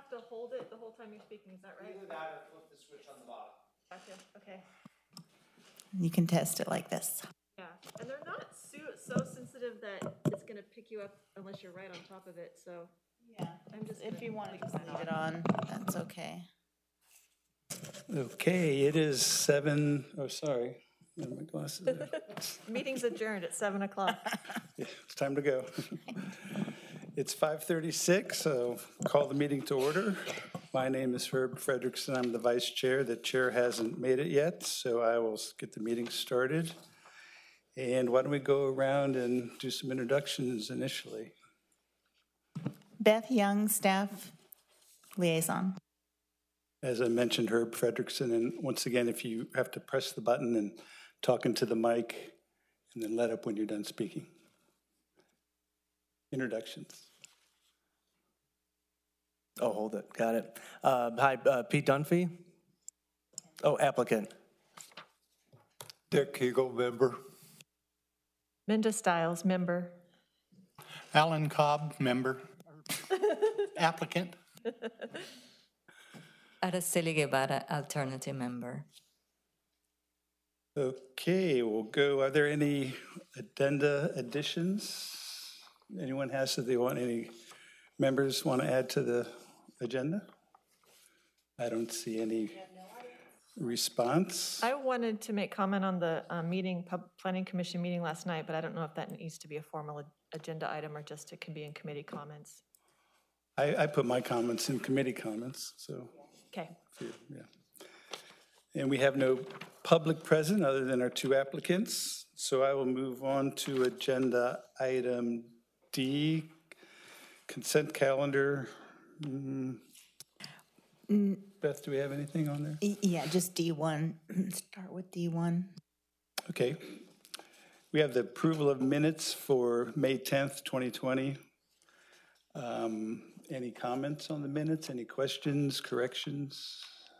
have to hold it the whole time you're speaking, is that right? Either that or flip the switch on the bottom. Gotcha, okay. You can test it like this. Yeah, and they're not so sensitive that it's gonna pick you up unless you're right on top of it, so. Yeah, I'm just if gonna you want to leave just mine leave it on, that's okay. Okay, it is 7, oh, sorry, I have my glasses there. Meeting's adjourned at 7 o'clock. Yeah, it's time to go. It's 5:36, so call the meeting to order. My name is Herb Fredrickson. I'm the vice chair. The chair hasn't made it yet, so I will get the meeting started. And why don't we go around and do some introductions initially? Beth Young, staff liaison. As I mentioned, Herb Fredrickson, and once again, if you have to press the button and talk into the mic, and then let up when you're done speaking. Introductions. Oh, hold it. Got it. Hi, Pete Dunphy. Oh, applicant. Dick Eagle, member. Minda Stiles, member. Alan Cobb, member. Applicant. Araceli Guevara, alternative member. Okay, we'll go. Are there any addenda additions? Anyone has, if they want, any members want to add to the agenda? I don't see any response. I wanted to make comment on the planning commission meeting last night, but I don't know if that needs to be a formal agenda item or just it can be in committee comments. I put my comments in committee comments, so. Okay. Yeah. And we have no public present other than our two applicants. So I will move on to agenda item D, consent calendar. Beth, do we have anything on there? Yeah, just D1. Start with D1. Okay. We have the approval of minutes for May 10th, 2020. Any comments on the minutes? Any questions, corrections?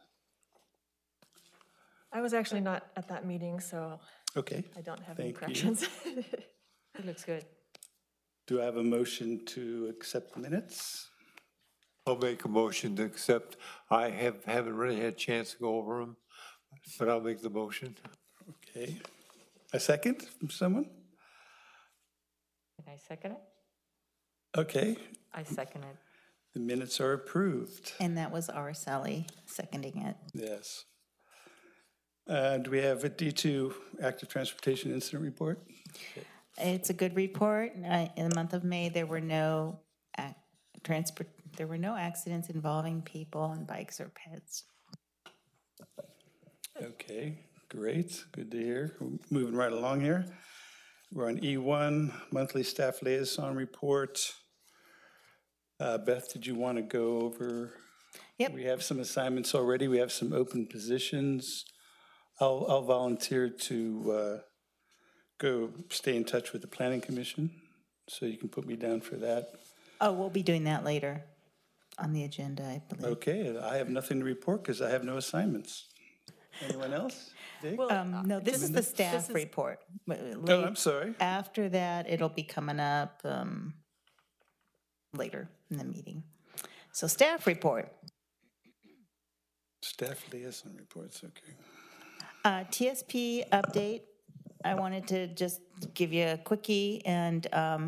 I was actually not at that meeting, so Okay. I don't have any Thank you. corrections. It looks good. Do I have a motion to accept the minutes? I'll make a motion to accept. I haven't really had a chance to go over them, but I'll make the motion. Okay. A second from someone? Can I second it? Okay. I second it. The minutes are approved. And that was Araceli seconding it. Yes. Do we have a D2 active transportation incident report? It's a good report. In the month of May, there were no accidents involving people on bikes or pets. Okay, great. Good to hear. We're moving right along here. We're on E1, monthly staff liaison report. Beth, did you want to go over? Yep. We have some assignments already. We have some open positions. I'll volunteer to go stay in touch with the Planning Commission, so you can put me down for that. Oh, we'll be doing that later on the agenda, I believe. Okay, I have nothing to report because I have no assignments. Anyone else? Dick? Well, No, this is the staff this is- report. Oh, I'm sorry. After that, it'll be coming up later in the meeting. So staff report. Staff liaison reports, okay. TSP update. I wanted to just give you a quickie and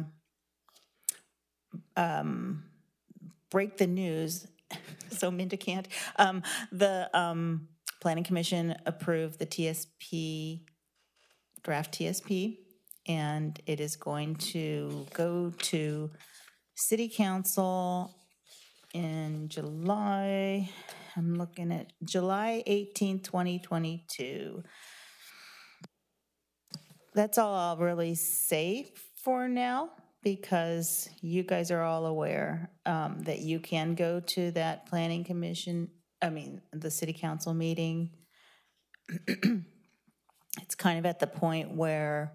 break the news, so Minda can't. The Planning Commission approved the TSP, draft TSP, and it is going to go to City Council in July. I'm looking at July 18th, 2022. That's all I'll really say for now, because you guys are all aware that you can go to that planning commission, the city council meeting. It's kind of at the point where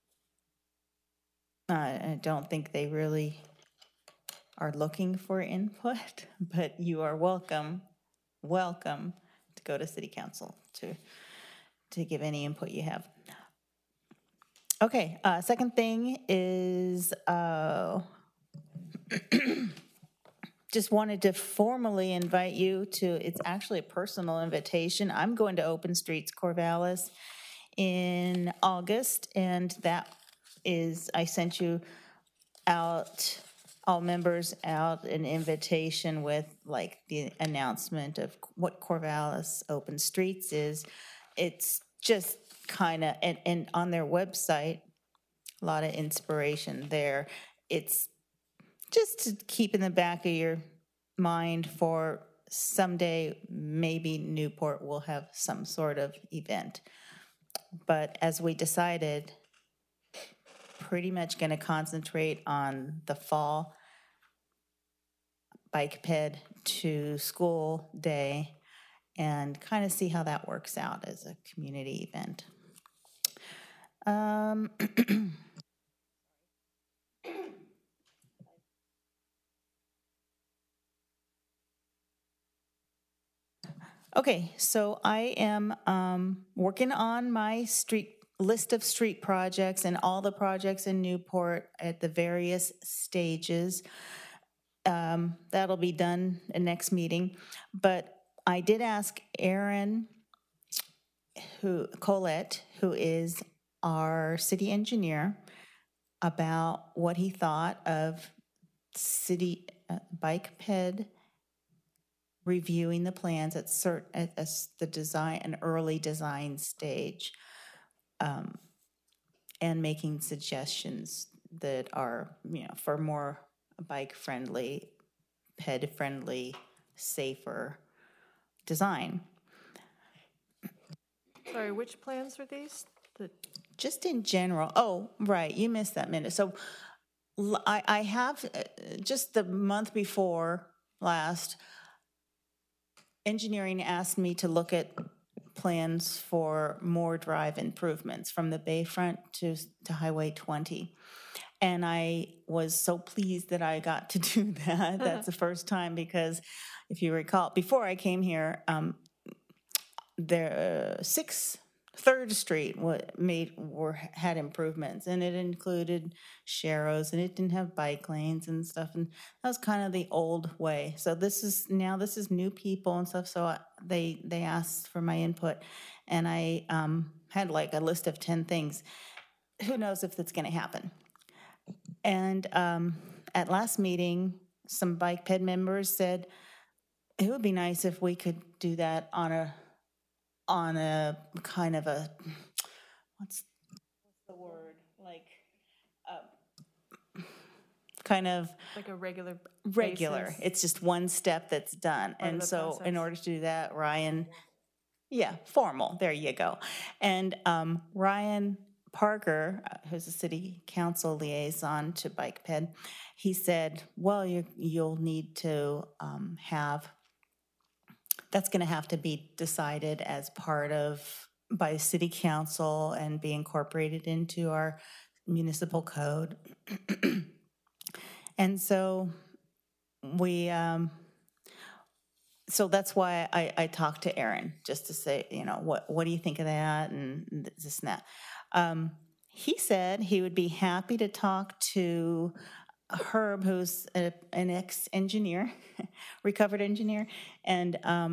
I don't think they really are looking for input, but you are welcome to go to city council to give any input you have. Okay, second thing is just wanted to formally invite you to, it's actually a personal invitation. I'm going to Open Streets Corvallis in August, and that is, I sent you out, all members out, an invitation with like the announcement of what Corvallis Open Streets is. It's just kind of, and on their website, a lot of inspiration there. It's just to keep in the back of your mind for someday, maybe Newport will have some sort of event. But as we decided, pretty much going to concentrate on the fall bike ped to school day and kind of see how that works out as a community event. Okay, so I am working on my list of street projects and all the projects in Newport at the various stages. That'll be done in next meeting. But I did ask Aaron Colette, who is our city engineer, about what he thought of city bike ped reviewing the plans at the design, an early design stage, and making suggestions that are, for more bike-friendly, ped-friendly, safer design. Sorry, which plans were these? Just in general. Oh, right, you missed that minute. So I have, just the month before last, engineering asked me to look at plans for more drive improvements from the Bayfront to Highway 20. And I was so pleased that I got to do that. That's the first time, because if you recall, before I came here, there 3rd Street had improvements, and it included sharrows, and it didn't have bike lanes and stuff, and that was kind of the old way. So this is new people and stuff. So they asked for my input, and I had like a list of 10 things. Who knows if that's going to happen? And at last meeting, some bike ped members said it would be nice if we could do that on a kind of a, what's the word? Like, kind of Like a regular basis? It's just one step that's done. Part of And the so in process. order to do that, Ryan, formal, there you go. And Ryan Parker, who's a city council liaison to bike ped, he said, well, you'll need to that's going to have to be decided as part of, by city council and be incorporated into our municipal code. And so so that's why I talked to Aaron, just to say, what do you think of that and this and that. He said he would be happy to talk to Herb, who's an ex-engineer, recovered engineer, and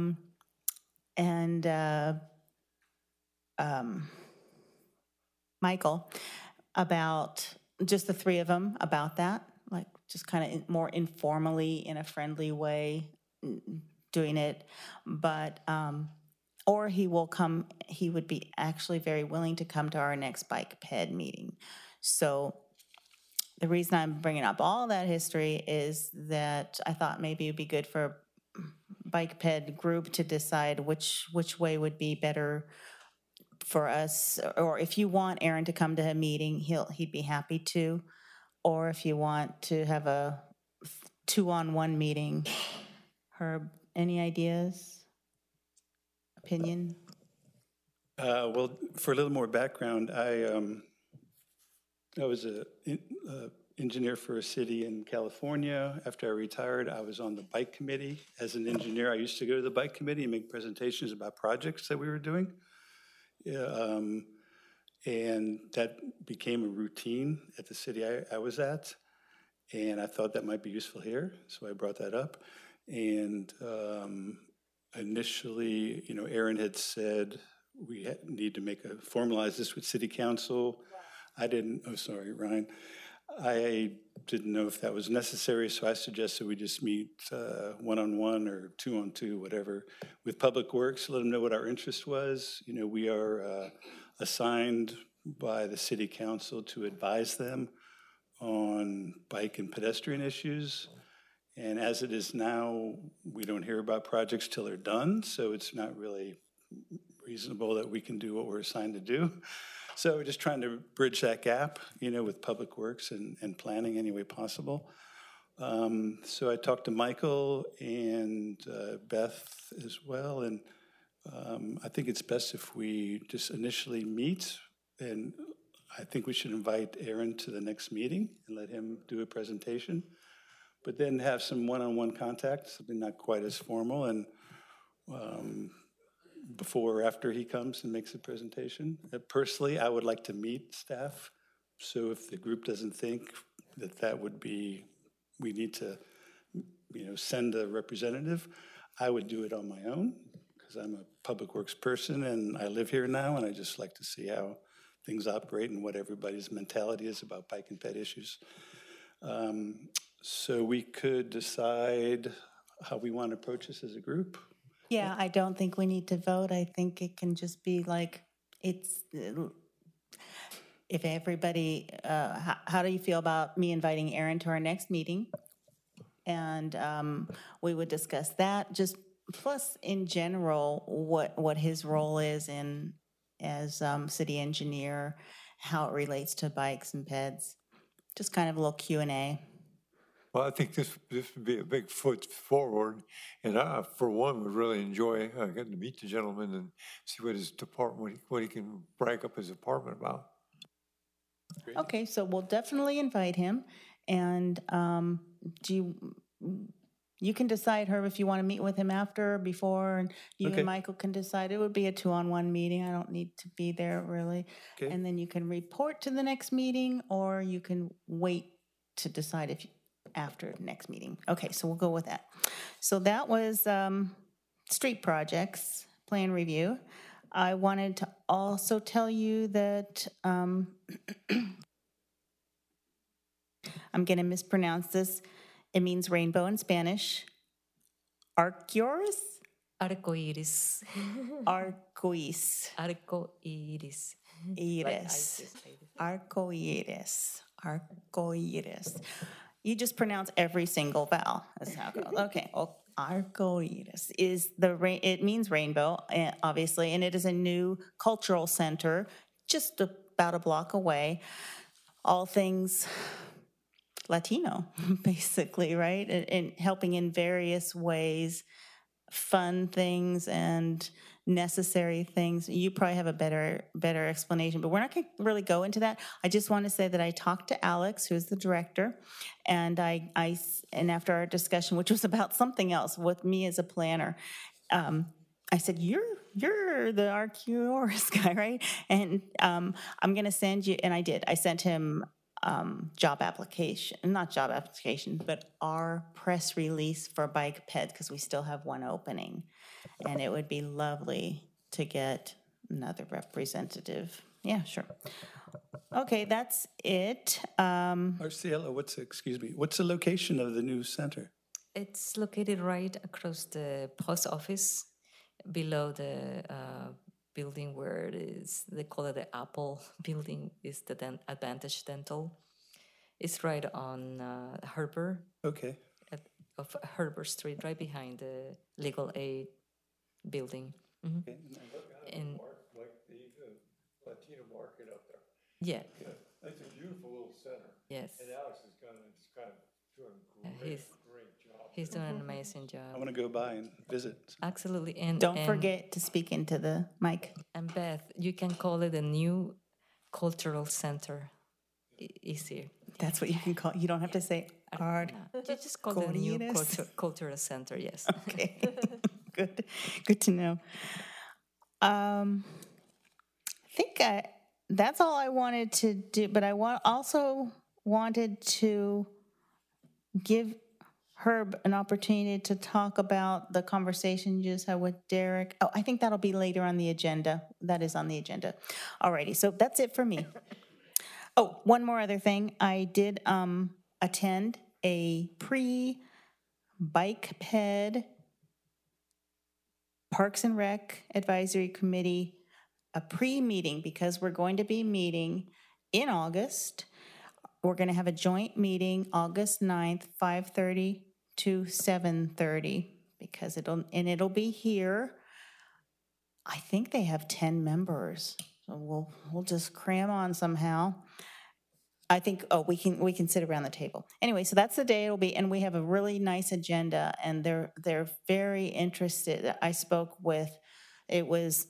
Michael, about just the three of them about that, like just kind of more informally in a friendly way doing it. But or he would be actually very willing to come to our next bike ped meeting. So the reason I'm bringing up all that history is that I thought maybe it'd be good for a bike ped group to decide which way would be better for us. Or if you want Aaron to come to a meeting, he'd be happy to. Or if you want to have a 2-on-1 meeting. Herb, any ideas? Opinion? Well, for a little more background, I was an engineer for a city in California. After I retired, I was on the bike committee. As an engineer, I used to go to the bike committee and make presentations about projects that we were doing. And that became a routine at the city I was at. And I thought that might be useful here, so I brought that up. And initially, Aaron had said we need to formalize this with city council. Ryan. I didn't know if that was necessary, so I suggested we just meet one-on-one or two-on-two, whatever, with Public Works, let them know what our interest was. We are assigned by the city council to advise them on bike and pedestrian issues. And as it is now, we don't hear about projects till they're done, so it's not really reasonable that we can do what we're assigned to do. So we're just trying to bridge that gap, with Public Works and planning any way possible. So I talked to Michael and Beth as well, and I think it's best if we just initially meet, and I think we should invite Aaron to the next meeting and let him do a presentation, but then have some one-on-one contact, something not quite as formal, and before or after he comes and makes a presentation. Personally, I would like to meet staff, so if the group doesn't think that would be, we need to, send a representative, I would do it on my own, because I'm a Public Works person and I live here now, and I just like to see how things operate and what everybody's mentality is about bike and ped issues. So we could decide how we want to approach this as a group. Yeah, I don't think we need to vote. I think it can just be like, if everybody, how do you feel about me inviting Aaron to our next meeting? And we would discuss that, just plus in general, what his role is as city engineer, how it relates to bikes and peds, just kind of a little Q&A. Well, I think this would be a big foot forward, and I, for one, would really enjoy getting to meet the gentleman and see what his department, what he can brag up his department about. Great. Okay, so we'll definitely invite him, and you can decide, Herb, if you want to meet with him after or before, and you Okay. and Michael can decide. It would be a 2-on-1 meeting. I don't need to be there really. Okay. And then you can report to the next meeting, or you can wait to decide after next meeting. Okay, so we'll go with that. So that was street projects, plan review. I wanted to also tell you that I'm going to mispronounce this. It means rainbow in Spanish. Arcoiris? Arcoiris. Arcois. Arcoiris. Iris. Arcoiris. Arcoiris. You just pronounce every single vowel. That's how it goes. Okay. Well, arcoiris it means rainbow, obviously, and it is a new cultural center just about a block away. All things Latino, basically, right? And helping in various ways, fun things and necessary things. You probably have a better explanation, but we're not going to really go into that. I just want to say that I talked to Alex, who's the director, and and after our discussion, which was about something else with me as a planner, I said, you're the Arcoiris guy, right? And I'm going to send you, and I did. I sent him not job application, but our press release for bike ped, because we still have one opening. And it would be lovely to get another representative. Yeah, sure. Okay, that's it. Marcela, what's the location of the new center? It's located right across the post office, below the building where it is, they call it the Apple building, is the Advantage Dental. It's right on Herber, Okay. of Herber Street, right behind the Legal Aid building. Mhm. Okay. And Like the Latino market up there. yeah, It's a beautiful little center. yes, And Alex is kind of doing a he's great job. he's doing an amazing I job. want to go by and visit. Absolutely, and Don't and- forget to speak into the mic. And Beth, you can call it a new cultural center. Easier. That's what you can call. You don't have to say art. You just call it a new Arcoiris. cultural center. Yes. Okay, good to know. I think that's all I wanted to do, but I also wanted to give Herb an opportunity to talk about the conversation you just had with Derek? Oh, I think that'll be later on the agenda. That is on the agenda. Alrighty, so that's it for me. Oh, one more other thing. I did attend a pre-bike ped Parks and Rec Advisory Committee, a pre-meeting, because we're going to be meeting in August. We're going to have a joint meeting August 9th, 5:30 to 7:30, because it'll be here. I think they have 10 members, so we'll just cram on somehow. I think, we can sit around the table. Anyway, so that's the day it'll be, and we have a really nice agenda, and they're very interested. I spoke with, it was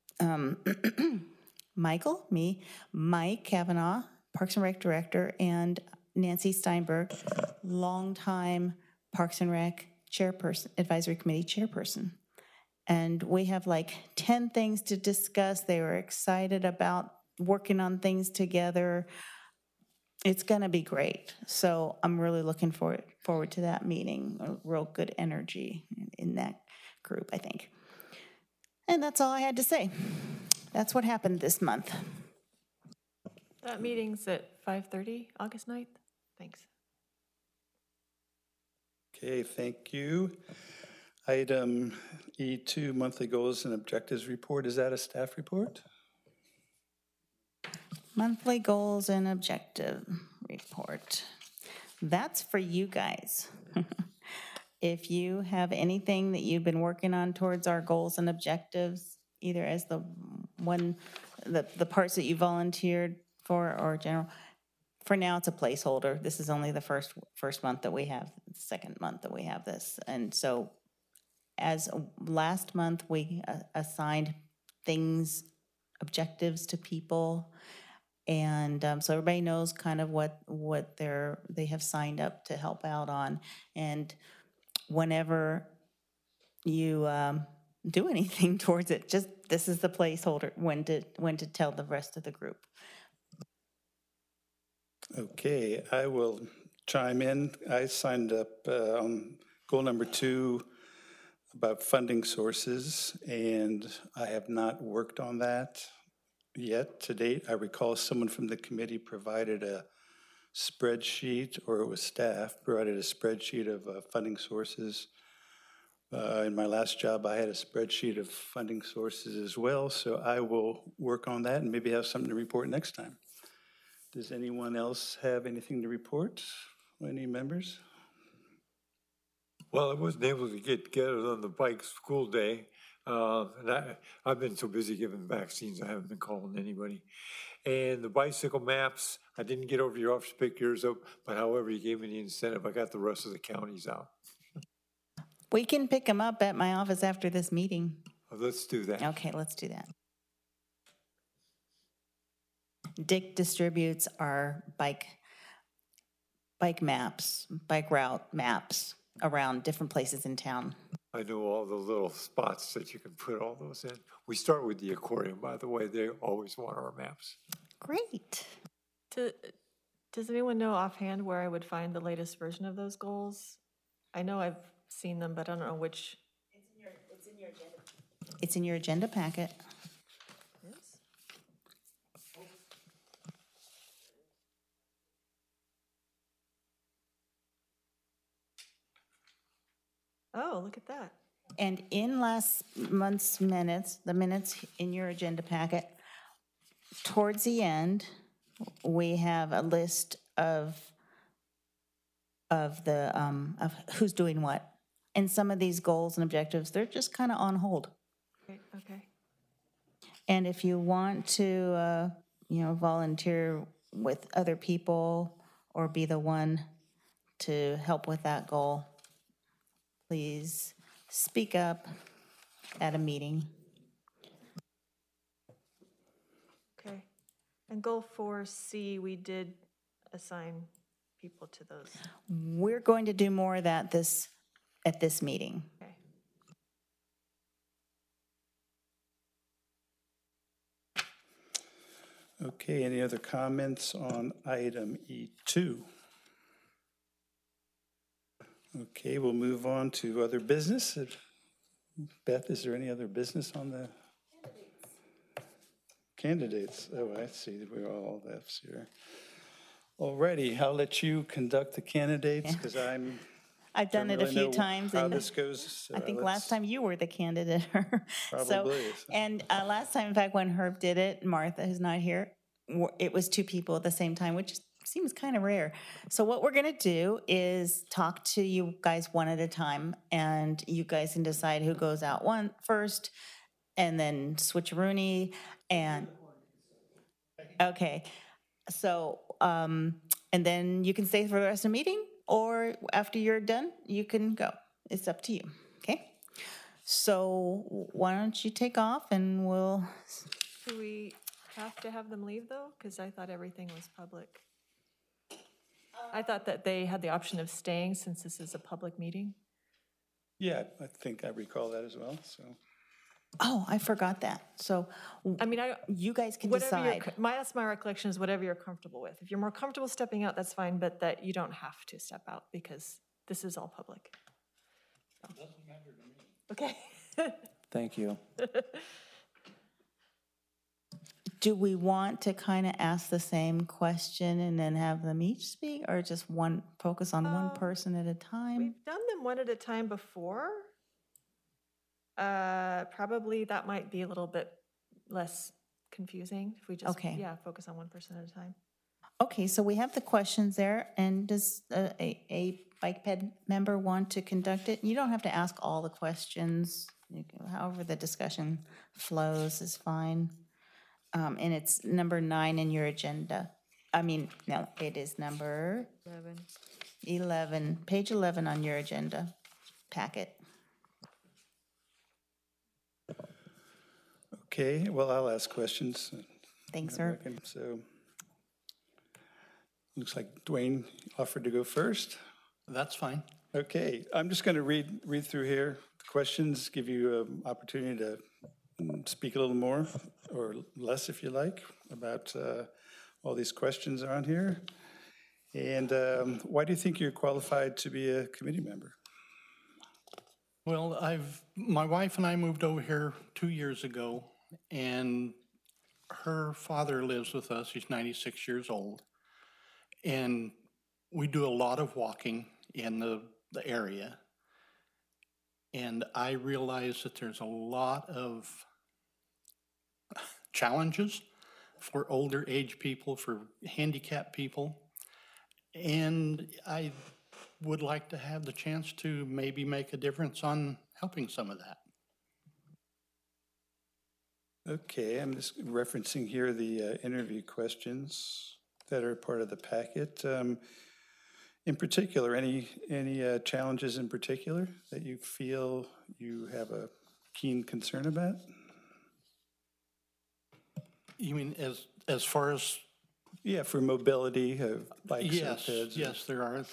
Michael, me, Mike Kavanaugh, Parks and Rec Director, and Nancy Steinberg, longtime Parks and Rec Chairperson, Advisory Committee Chairperson. And we have like 10 things to discuss. They were excited about working on things together. It's going to be great. So I'm really looking forward to that meeting. A real good energy in that group, I think. And that's all I had to say. That's what happened this month. That meeting's at 5:30, August 9th? Thanks. Okay, thank you. Item E2, monthly goals and objectives report. Is that a staff report? Monthly goals and objective report. That's for you guys. If you have anything that you've been working on towards our goals and objectives, either as the parts that you volunteered for or general, for now it's a placeholder. This is only the first month that we have, second month that we have this. And so as last month, we assigned things, objectives to people. And so everybody knows kind of what they have signed up to help out on. And whenever you do anything towards it, just this is the placeholder when to tell the rest of the group. Okay, I will chime in. I signed up on goal number 2 about funding sources, and I have not worked on that yet to date. I recall someone from the committee provided a spreadsheet, or it was staff, provided a spreadsheet of funding sources. In my last job, I had a spreadsheet of funding sources as well, so I will work on that and maybe have something to report next time. Does anyone else have anything to report? Any members? Well, I wasn't able to get it on the bike school day. And I've been so busy giving vaccines, I haven't been calling anybody. And the bicycle maps, I didn't get over your office to pick yours up, but however, you gave me the incentive. I got the rest of the counties out. We can pick them up at my office after this meeting. Let's do that. Okay, let's do that. Dick distributes our bike maps, bike route maps around different places in town. I know all the little spots that you can put all those in. We start with the aquarium, by the way. They always want our maps. Great. Does anyone know offhand where I would find the latest version of those goals? I know I've seen them, but I don't know which. It's in your agenda packet. Yes. Oh, look at that. And in last month's minutes, the minutes in your agenda packet, towards the end, we have a list of who's doing what. And some of these goals and objectives, they're just kind of on hold. Okay. And if you want to, volunteer with other people or be the one to help with that goal, please speak up at a meeting. Okay. And goal 4C, we did assign people to those. We're going to do more of that at this meeting. Okay. Okay, any other comments on item E2? Okay, we'll move on to other business. Beth, is there any other business on the? Candidates. Oh, I see. We're all Fs here. Alrighty, I'll let you conduct the candidates because I've done don't it a really few know times, how and this goes. I think let's- last time you were the candidate. So, Probably. and last time, in fact, when Herb did it, Martha, who's not here, it was two people at the same time, which seems kind of rare. So what we're going to do is talk to you guys one at a time, and you guys can decide who goes out first, and then switcheroony, and, okay. So, and then you can stay for the rest of the meeting, or after you're done, you can go. It's up to you, okay? So why don't you take off and we'll, Do we have to have them leave, though? Because I thought everything was public. I thought that they had the option of staying since this is a public meeting. Yeah, I think I recall that as well, so. oh, I forgot that. So I mean, you guys can whatever decide. that's my recollection is whatever you're comfortable with. If you're more comfortable stepping out, that's fine, but that you don't have to step out because this is all public. Doesn't matter to me. Okay. Thank you. Do we want to kind of ask the same question and then have them each speak, or just focus on one person at a time? We've done them one at a time before. Probably that might be a little bit less confusing if we just, Okay. focus on one person at a time. Okay, so we have the questions there, and does a bike ped member want to conduct it? You don't have to ask all the questions. However the discussion flows is fine. And it's number 9 in your agenda. No, it is number 11, page 11 on your agenda packet. Okay, well, I'll ask questions. Thanks, I sir. reckon. So, looks like Dwayne offered to go first. That's fine. Okay, I'm just going to read through here the questions, give you an opportunity to speak a little more or less if you like about all these questions on here. And why do you think you're qualified to be a committee member? Well, my wife and I moved over here 2 years ago, and her father lives with us. He's 96 years old. And we do a lot of walking in the area. And I realize that there's a lot of challenges for older age people, for handicapped people. And I would like to have the chance to maybe make a difference on helping some of that. Okay, I'm just referencing here the interview questions that are part of the packet. In particular, any challenges in particular that you feel you have a keen concern about? You mean as far as? Yeah, for mobility of bikes and Yes, peds. yes, there are.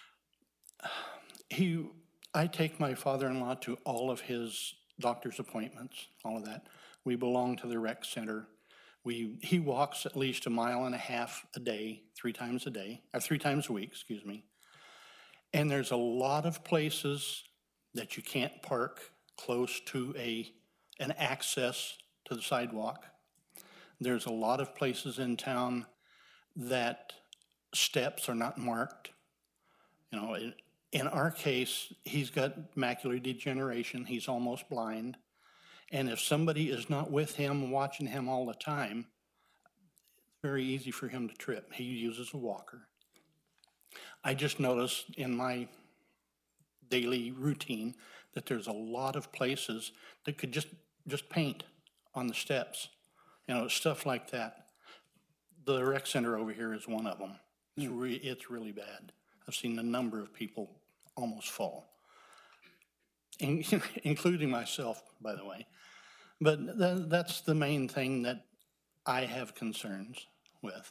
I take my father-in-law to all of his doctor's appointments, all of that. We belong to the rec center. He walks at least 1.5 miles a day, 3 times a week, excuse me. And there's a lot of places that you can't park close to an access to the sidewalk. There's a lot of places in town that steps are not marked. You know, in our case, he's got macular degeneration. He's almost blind. And if somebody is not with him, watching him all the time, it's very easy for him to trip. He uses a walker. I just noticed in my daily routine that there's a lot of places that could just paint on the steps, you know, stuff like that. The rec center over here is one of them. It's really bad. I've seen a number of people almost fall, including myself, by the way. But that's the main thing that I have concerns with.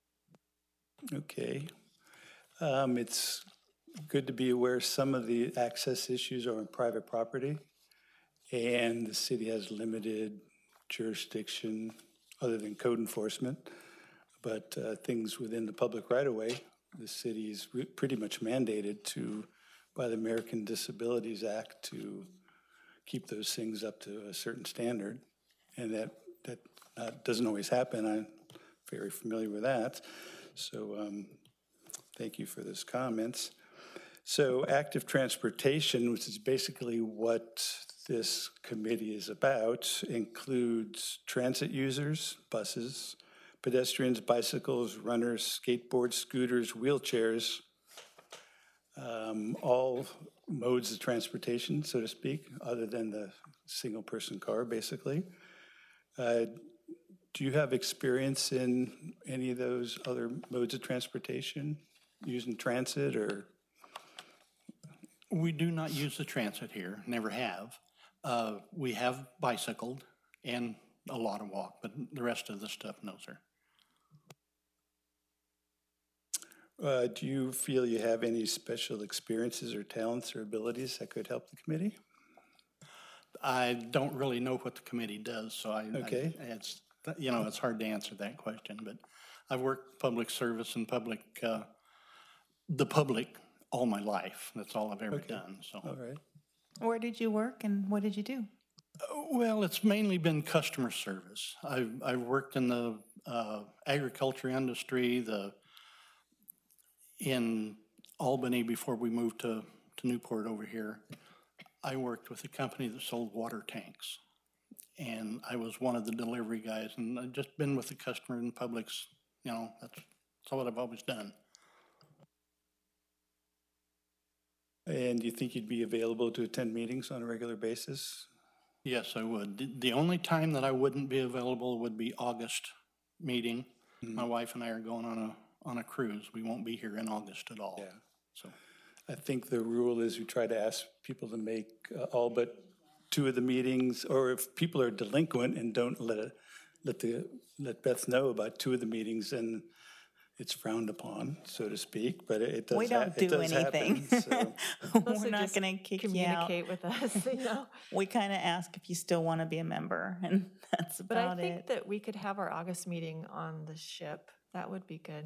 Okay. It's good to be aware some of the access issues are on private property, and the city has limited jurisdiction other than code enforcement. But things within the public right-of-way, the city is pretty much mandated to by the American Disabilities Act to keep those things up to a certain standard. And that doesn't always happen. I'm very familiar with that. So thank you for those comments. So active transportation, which is basically what this committee is about, includes transit users, buses, pedestrians, bicycles, runners, skateboards, scooters, wheelchairs, all modes of transportation, so to speak, other than the single-person car, basically. Do you have experience in any of those other modes of transportation, using transit or? We do not use the transit here, never have. We have bicycled and a lot of walk, but the rest of the stuff, no, sir. Do you feel you have any special experiences or talents or abilities that could help the committee? I don't really know what the committee does, so Okay. it's, you know, it's hard to answer that question, but I've worked public service and the public all my life. That's all I've ever done, so. All right. Where did you work and what did you do? Well, it's mainly been customer service. I've worked in the agriculture industry, in Albany before we moved to Newport over here. I worked with a company that sold water tanks, and I was one of the delivery guys, and I've just been with the customer and Publix, you know, that's what I've always done. And do you think you'd be available to attend meetings on a regular basis? Yes, I would. The only time that I wouldn't be available would be August meeting. My wife and I are going on a cruise. We won't be here in August at all. Yeah. So I think the rule is we try to ask people to make all but 2 of the meetings, or if people are delinquent and don't let Beth know about 2 of the meetings, then it's frowned upon, so to speak, but it does. We don't do anything. So. We're Also not just going to kick you out. communicate with us, you know? We kind of ask if you still want to be a member, and that's But I about think it. that we could have our August meeting on the ship. That would be good.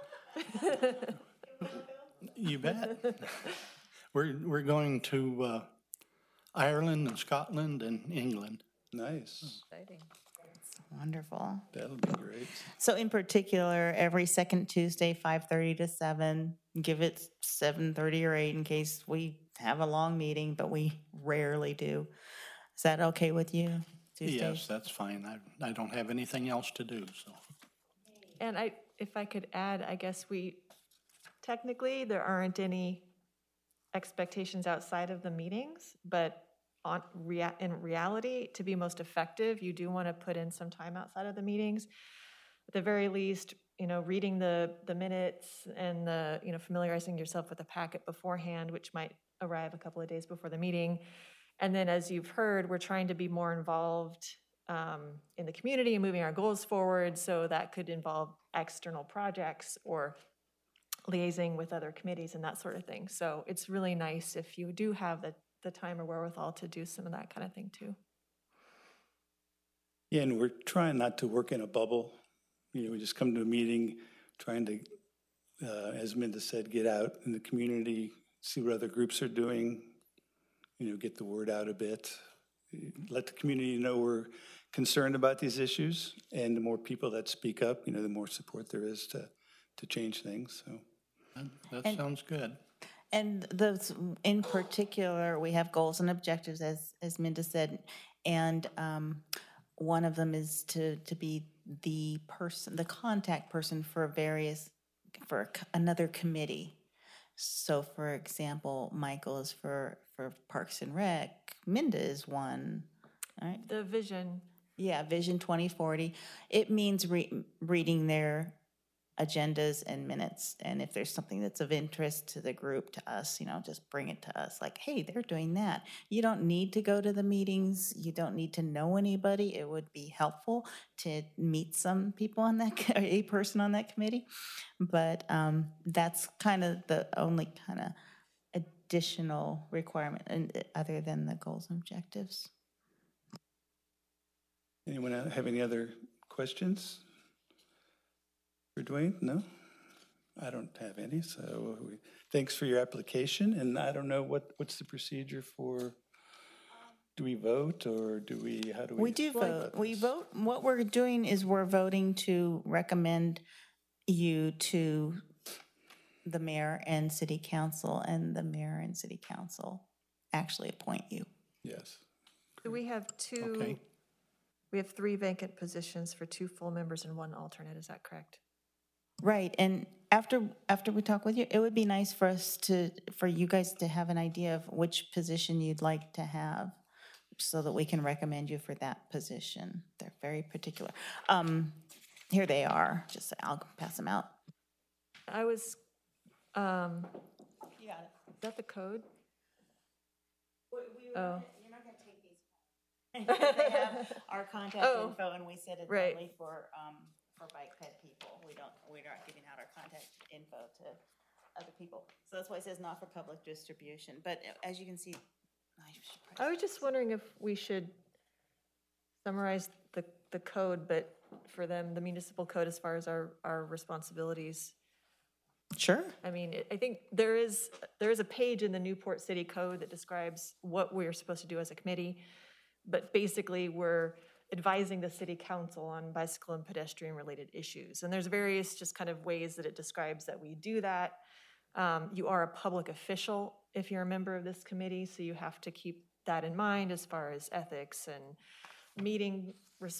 you bet. We're going to Ireland and Scotland and England. Nice. Exciting. Wonderful. That'll be great. So in particular, every second Tuesday, 5:30 to 7, give it 7:30 or 8 in case we have a long meeting, but we rarely do. Is that okay with you? Tuesdays? Yes, that's fine. I don't have anything else to do, so. And if I could add, I guess technically, there aren't any expectations outside of the meetings, but in reality, to be most effective, you do want to put in some time outside of the meetings. At the very least, you know, reading the minutes and familiarizing yourself with the packet beforehand, which might arrive a couple of days before the meeting. And then, as you've heard, we're trying to be more involved in the community and moving our goals forward. So that could involve external projects or liaising with other committees and that sort of thing. So it's really nice if you do have the time or wherewithal to do some of that kind of thing too. Yeah, and we're trying not to work in a bubble. You know, we just come to a meeting, trying to, as Minda said, get out in the community, see what other groups are doing, you know, get the word out a bit, let the community know we're concerned about these issues, and the more people that speak up, you know, the more support there is to change things, so. That sounds good. And those, in particular, we have goals and objectives, as Minda said, and one of them is to be the contact person for another committee. So, for example, Michael is for Parks and Rec, Minda is one, right? The vision. Yeah, Vision 2040. It means reading their agendas and minutes, and if there's something that's of interest to the group, to us, you know, just bring it to us, like, hey, they're doing that. You don't need to go to the meetings, you don't need to know anybody. It would be helpful to meet some people on that, a person on that committee, but that's kind of the only kind of additional requirement, and other than the goals and objectives. Anyone have any other questions for Dwayne? No? I don't have any, so thanks for your application, and I don't know what's the procedure for, do we vote, or do we, how do we? We do vote. We vote, what we're doing is we're voting to recommend you to the mayor and city council, and the mayor and city council actually appoint you. Yes. So we have two, Okay. we have 3 vacant positions for 2 full members and 1 alternate, is that correct? Right, and after we talk with you, it would be nice for us to, for you guys to have an idea of which position you'd like to have, so that we can recommend you for that position. They're very particular. Here they are, just, I'll pass them out. I was, You got it. is that the code? Oh. You're not gonna take these. They have our contact Oh, info, and we said it's right. only for bike ped people. We're not giving out our contact info to other people. So that's why it says not for public distribution, but as you can see, I should I probably- was just wondering if we should summarize the code, but for them, the municipal code as far as our responsibilities. Sure. I mean, I think there is a page in the Newport City Code that describes what we're supposed to do as a committee, but basically we're advising the city council on bicycle and pedestrian related issues. And there's various just kind of ways that it describes that we do that. You are a public official if you're a member of this committee, so you have to keep that in mind as far as ethics and meeting,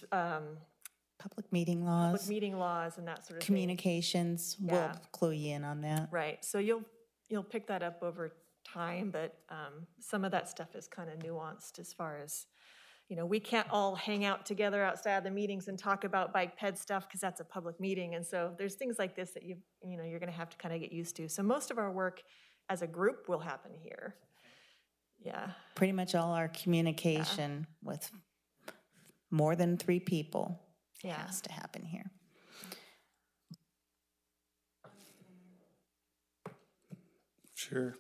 Public meeting public laws, meeting laws and that sort of thing. communications, we'll Yeah. clue you in on that. Right, so you'll pick that up over time, but some of that stuff is kind of nuanced as far as, we can't all hang out together outside the meetings and talk about bike ped stuff because that's a public meeting, and so there's things like this that you're going to have to kind of get used to. So most of our work as a group will happen here. Yeah, Pretty much all our communication with more than 3 people Yeah. has to happen here. Sure.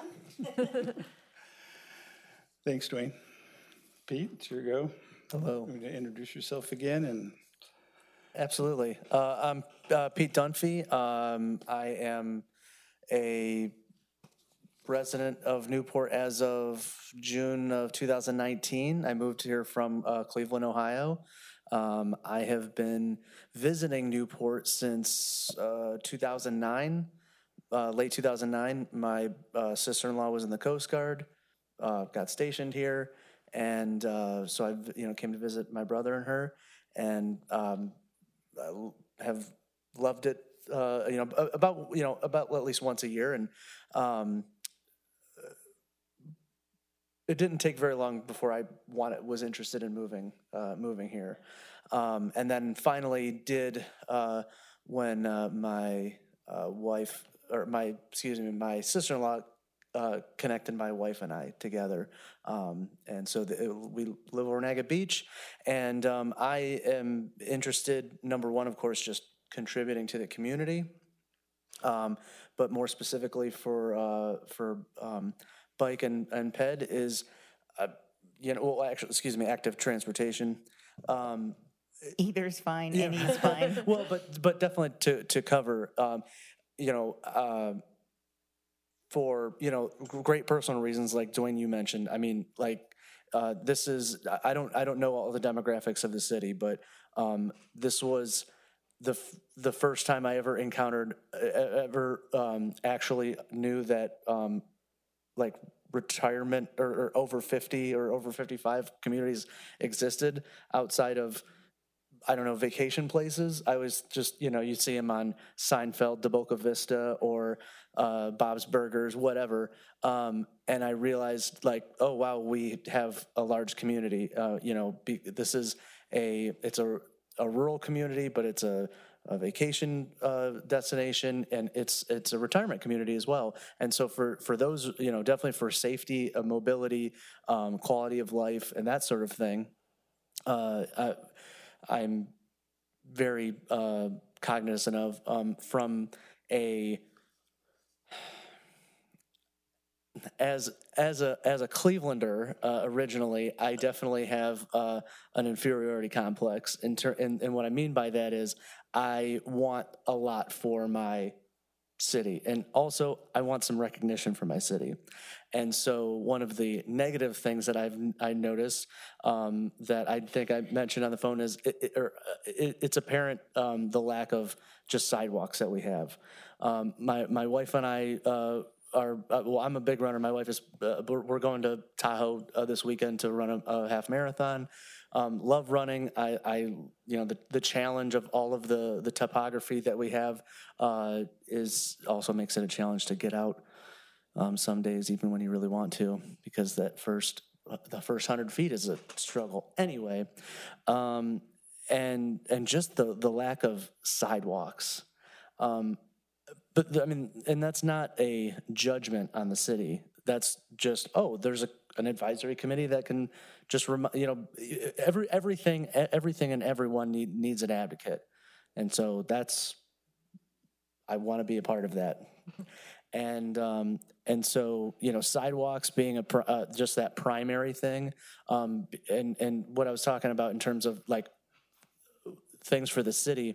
Thanks, Dwayne. Pete, it's your go. Hello. Want to introduce yourself again, and Absolutely. I'm Pete Dunphy. I am a resident of Newport as of June of 2019. I moved here from Cleveland, Ohio. I have been visiting Newport since 2009, late 2009. My sister-in-law was in the Coast Guard, got stationed here, and so I came to visit my brother and her, and I have loved it. About at least once a year, and it didn't take very long before I was interested in moving here, and then finally did when my my sister-in-law connected my wife and I together, and so we live over Agate Beach, and I am interested, number one, of course, just contributing to the community, but more specifically for bike and ped is, active transportation. Either's fine, any's fine. Well, but definitely to cover, for great personal reasons, like Dwayne, you mentioned. I mean, this is, I don't know all the demographics of the city, but this was the first time I ever encountered, actually knew that retirement or over 50 or over 55 communities existed outside of, I don't know, vacation places. I was just, you see them on Seinfeld, De Boca Vista, or Bob's Burgers, whatever. And I realized, oh, wow, we have a large community. This is it's a rural community, but it's a vacation destination, and it's a retirement community as well. And so for those, definitely for safety, mobility, quality of life, and that sort of thing, I'm very cognizant of from as a Clevelander originally, I definitely have an inferiority complex. And what I mean by that is I want a lot for my city. And also, I want some recognition for my city. And so one of the negative things that I noticed that I think I mentioned on the phone is it's apparent the lack of just sidewalks that we have. My wife and I well, I'm a big runner. My wife is, we're going to Tahoe this weekend to run a half marathon. Love running. The challenge of all of the topography that we have is also makes it a challenge to get out some days, even when you really want to, because the first 100 feet is a struggle anyway. And just the lack of sidewalks. But I mean, and that's not a judgment on the city. That's just, there's an advisory committee that can just, everything and everyone needs an advocate. And so I want to be a part of that. And so, sidewalks being just that primary thing. And what I was talking about in terms of like things for the city,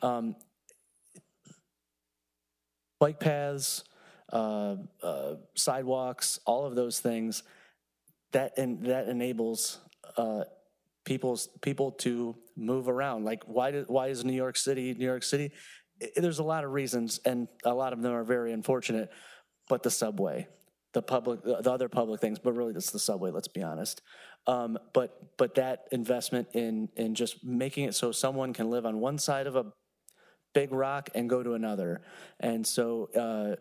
bike paths, sidewalks, all of those things that enables people to move around. Like why is New York City? There's a lot of reasons, and a lot of them are very unfortunate. But the subway, the other public things, but really it's the subway. Let's be honest. But that investment in just making it so someone can live on one side of a big rock and go to another, and so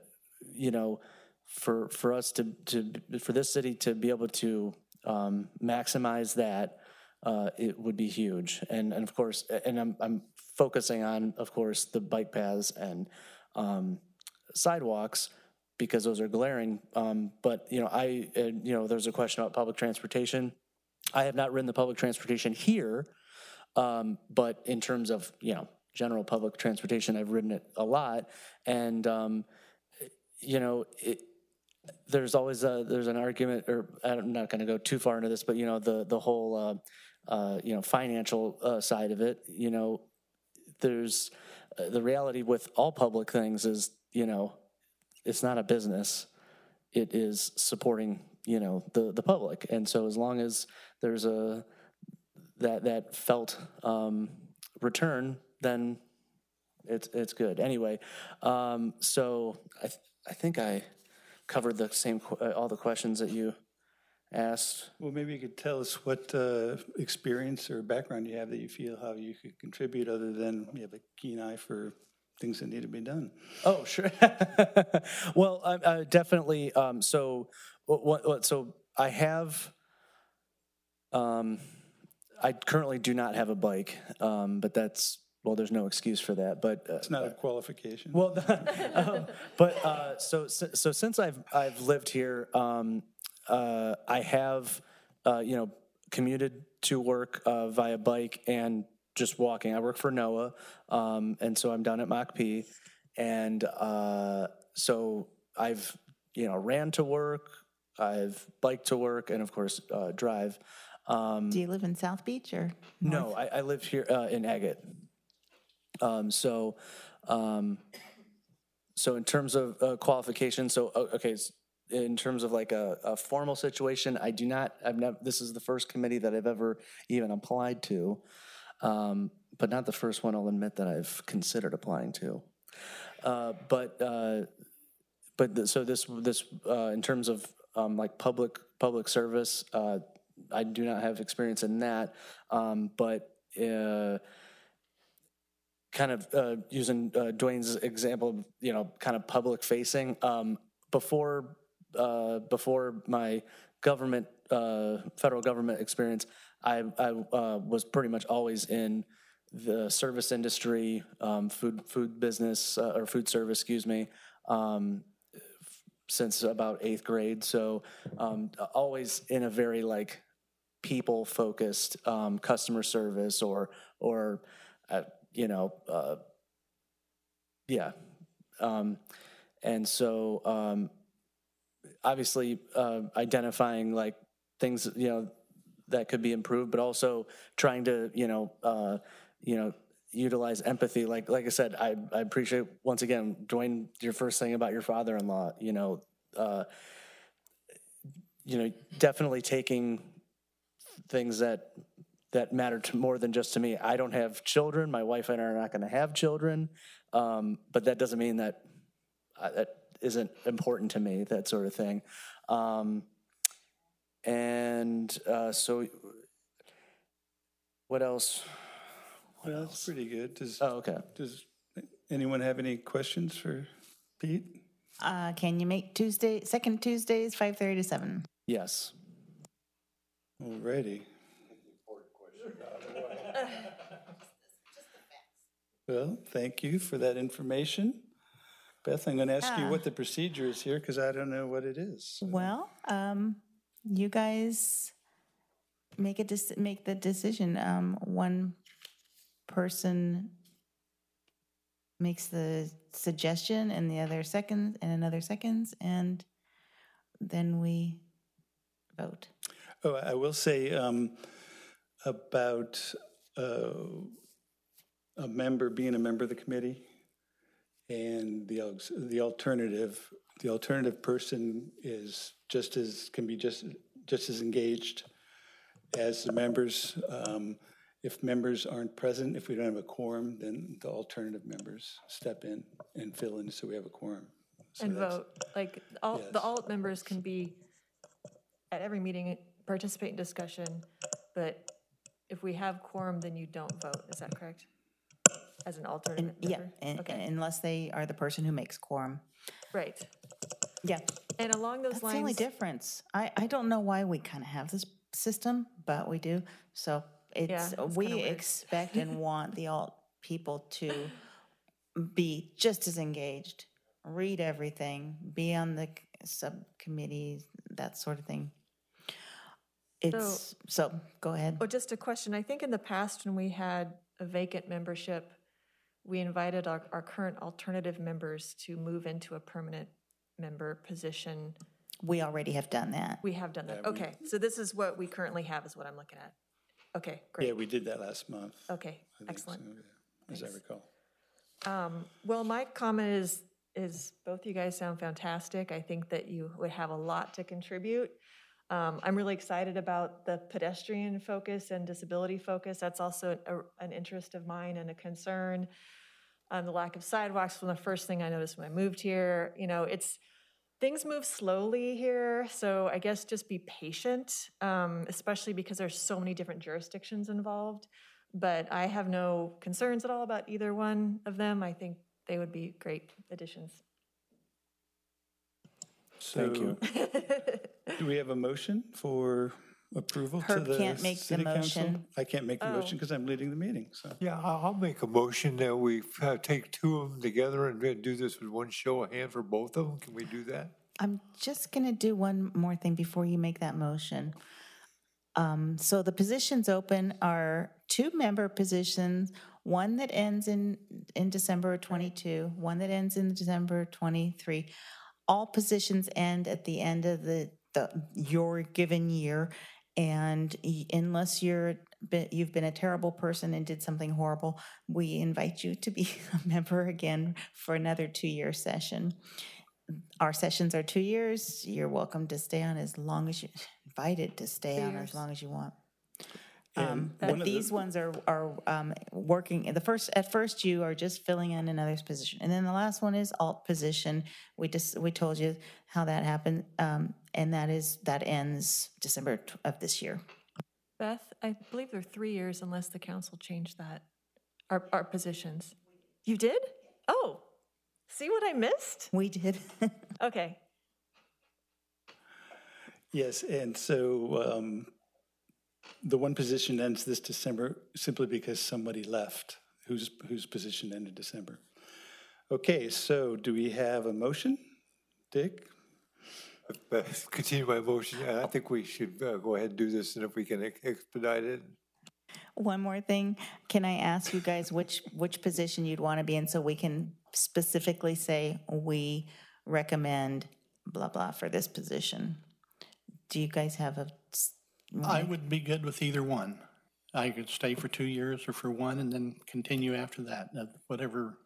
for us for this city to be able to maximize that, it would be huge. And of course, and I'm focusing on, of course, the bike paths and sidewalks because those are glaring. But there's a question about public transportation. I have not ridden the public transportation here, but in terms of general public transportation, I've ridden it a lot, and there's always there's an argument, or I'm not going to go too far into this, but the whole financial side of it. There's the reality with all public things is it's not a business; it is supporting the public, and so as long as there's that felt return, then it's good. Anyway, so I think I covered the same all the questions that you asked. Well, maybe you could tell us what experience or background you have that you feel how you could contribute, other than you have a keen eye for things that need to be done. Oh, sure. Well, I definitely. So I have. I currently do not have a bike, but there's no excuse for that. But it's not a qualification. Well, so since I've lived here, I have commuted to work via bike and just walking. I work for NOAA, and so I'm down at MACP, and so I've ran to work, I've biked to work, and of course drive. Do you live in South Beach or? No, I live here in Agate. So in terms of qualifications, in terms of like a formal situation, this is the first committee that I've ever even applied to, but not the first one, I'll admit, that I've considered applying to. So this in terms of like public service, I do not have experience in that, but kind of using Dwayne's example, kind of public facing. Before my federal government experience, I was pretty much always in the service industry, food business or food service, since about 8th grade. So always in a very like people focused customer service or and so obviously identifying like things that could be improved, but also trying to utilize empathy. Like I said, I appreciate, once again, Dwayne, your first thing about your father-in-law, definitely taking things that matter to more than just to me. I don't have children. My wife and I are not going to have children. But that doesn't mean that that isn't important to me, that sort of thing. So what else? Well, that's pretty good. Does anyone have any questions for Pete? Can you make second Tuesdays, 5:30 to 7? Yes. Alrighty. Well, thank you for that information. Beth, I'm going to ask you what the procedure is here because I don't know what it is. Well, you guys make the decision. One person makes the suggestion and the other seconds and another seconds, and then we vote. Oh, I will say about a member being a member of the committee and the alternative person is can be just as engaged as the members. If members aren't present, if we don't have a quorum, then the alternative members step in and fill in so we have a quorum. So And vote, like, the alt members can be at every meeting, participate in discussion, but if we have quorum, then you don't vote, is that correct? As an alternate member? Okay, Unless they are the person who makes quorum. right. Yeah. And along those That's lines. the only difference. I don't know why we kind of have this system, but we do. So it's kinda we weird. expect and want the alt people to be just as engaged, read everything, be on the subcommittees, that sort of thing. So go ahead. Oh, just a question. I think in the past when we had a vacant membership, we invited our current alternative members to move into a permanent member position. We already have done that. We have done that. Okay, so this is what we currently have is what I'm looking at. Okay, great. Yeah, we did that last month. Okay, I think excellent. so, yeah, as I recall. Well, my comment is both you guys sound fantastic. I think that you would have a lot to contribute. I'm really excited about the pedestrian focus and disability focus. That's also an interest of mine and a concern. The lack of sidewalks was the first thing I noticed when I moved here. Things move slowly here, so I guess just be patient, especially because there's so many different jurisdictions involved. But I have no concerns at all about either one of them. I think they would be great additions. Thank you. Do we have a motion for approval to Herb the can't make the city council? motion. I can't make the Oh. motion because I'm leading the meeting, so. Yeah, I'll make a motion that we take two of them together and do this with one show of hand for both of them. Can we do that? I'm just going to do one more thing before you make that motion. So the positions open are 2-member positions, one that ends in December 22, one that ends in December 23. All positions end at the end of your given year, and unless you've been a terrible person and did something horrible, we invite you to be a member again for another 2-year session. Our sessions are 2 years. You're welcome to stay on as long as invited to stay on as long as you want. But these ones are working. At first, you are just filling in another's position, and then the last one is alt position. We told you how that happened, and that ends December of this year. Beth, I believe they're 3 years unless the council changed that, our positions. You did? Oh, see what I missed? We did. Okay. Yes, and so the one position ends this December simply because somebody left whose position ended December. Okay, so do we have a motion? Dick? Continue my motion. I think we should go ahead and do this, and if we can expedite it. One more thing. Can I ask you guys which position you'd want to be in so we can specifically say we recommend blah, blah for this position? Do you guys have I would be good with either one. I could stay for 2 years or for 1 and then continue after that, whatever.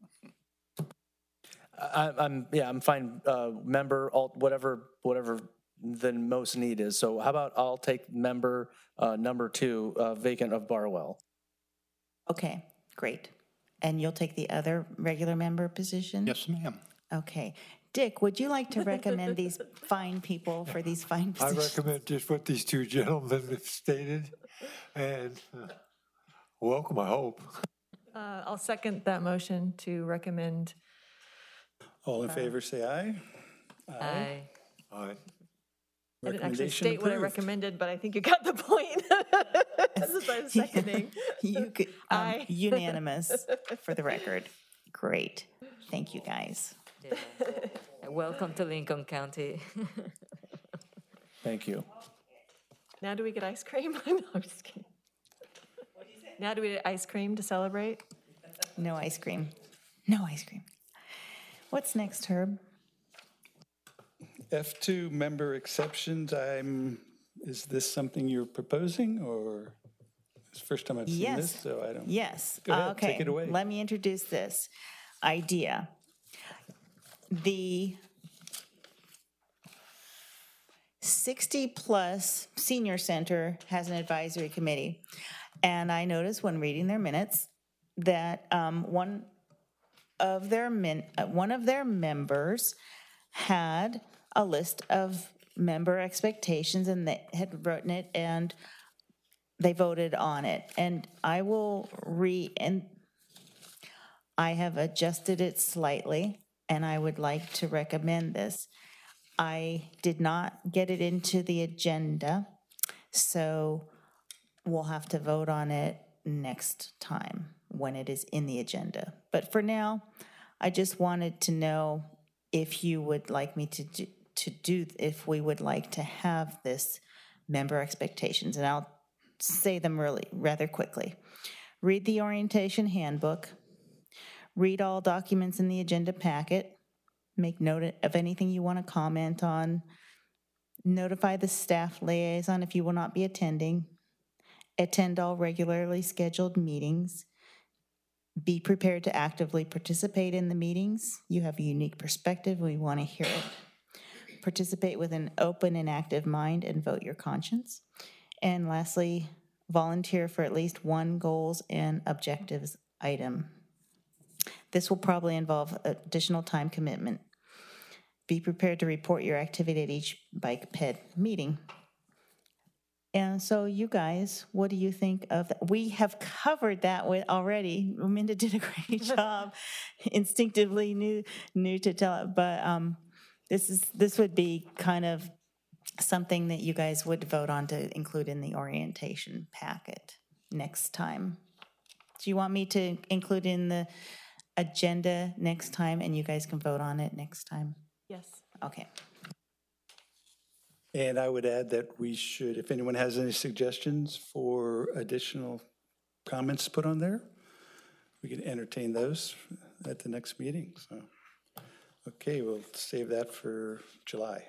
I'm fine, member, whatever the most need is. So how about I'll take member number 2, vacant of Barwell. Okay, great. And you'll take the other regular member position? Yes, ma'am. Okay. Dick, would you like to recommend these fine people for these fine I positions? recommend just what these two gentlemen have stated, and welcome, I hope. I'll second that motion to recommend. All in favor, say aye. Aye. All right. I didn't actually Recommendation state what I approved. recommended, but I think you got the point. This is what I'm seconding. You could, Aye. unanimous for the record. Great. Thank you, guys. Yeah. Welcome to Lincoln County. Thank you. Now do we get ice cream? No, I'm just kidding. Now do we get ice cream to celebrate? No ice cream. No ice cream. What's next, Herb? F2 member exceptions, is this something you're proposing, or it's the first time I've seen this, Yes. so I don't. Yes. Go ahead, Okay. take it away. Let me introduce this idea. The 60-plus senior center has an advisory committee. And I noticed when reading their minutes that one of their members had a list of member expectations, and they had written it, and they voted on it. And I will and I have adjusted it slightly, and I would like to recommend this. I did not get it into the agenda, so we'll have to vote on it next time when it is in the agenda. But for now, I just wanted to know if you would like me if we would like to have this member expectations, and I'll say them rather quickly. Read the orientation handbook. Read all documents in the agenda packet. Make note of anything you want to comment on. Notify the staff liaison if you will not be attending. Attend all regularly scheduled meetings. Be prepared to actively participate in the meetings. You have a unique perspective. We want to hear it. Participate with an open and active mind and vote your conscience. And lastly, volunteer for at least one goals and objectives item. This will probably involve additional time commitment. Be prepared to report your activity at each bike ped meeting. And so you guys, what do you think of that? We have covered that already. Minda did a great job. Instinctively knew to tell it, but this would be kind of something that you guys would vote on to include in the orientation packet next time. Do you want me to include in the agenda next time, and you guys can vote on it next time? Yes. Okay. And I would add that we should, if anyone has any suggestions for additional comments put on there, we can entertain those at the next meeting. So, okay, we'll save that for July.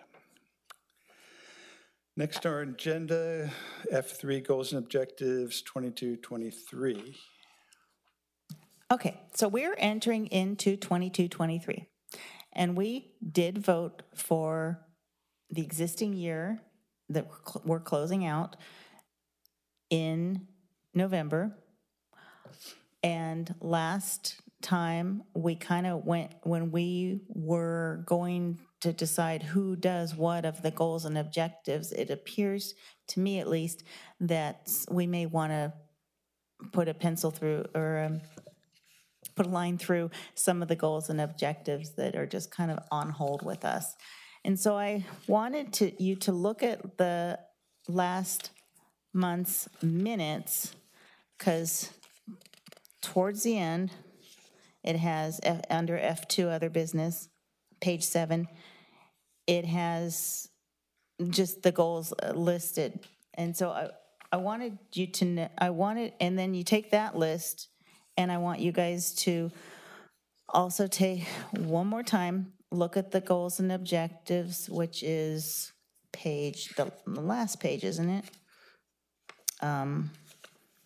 Next, our agenda, F3, Goals and Objectives 22-23. Okay, so we're entering into 22-23, and we did vote for the existing year that we're closing out in November. And last time, we kind of went, when we were going to decide who does what of the goals and objectives, it appears, to me at least, that we may want to put a pencil through, or put a line through some of the goals and objectives that are just kind of on hold with us. And so I wanted you to look at the last month's minutes, because towards the end, it has, under F2, Other Business, page 7, it has just the goals listed. And so I wanted you to know, and then you take that list, and I want you guys to also take one more time, look at the goals and objectives, which is the last page, isn't it?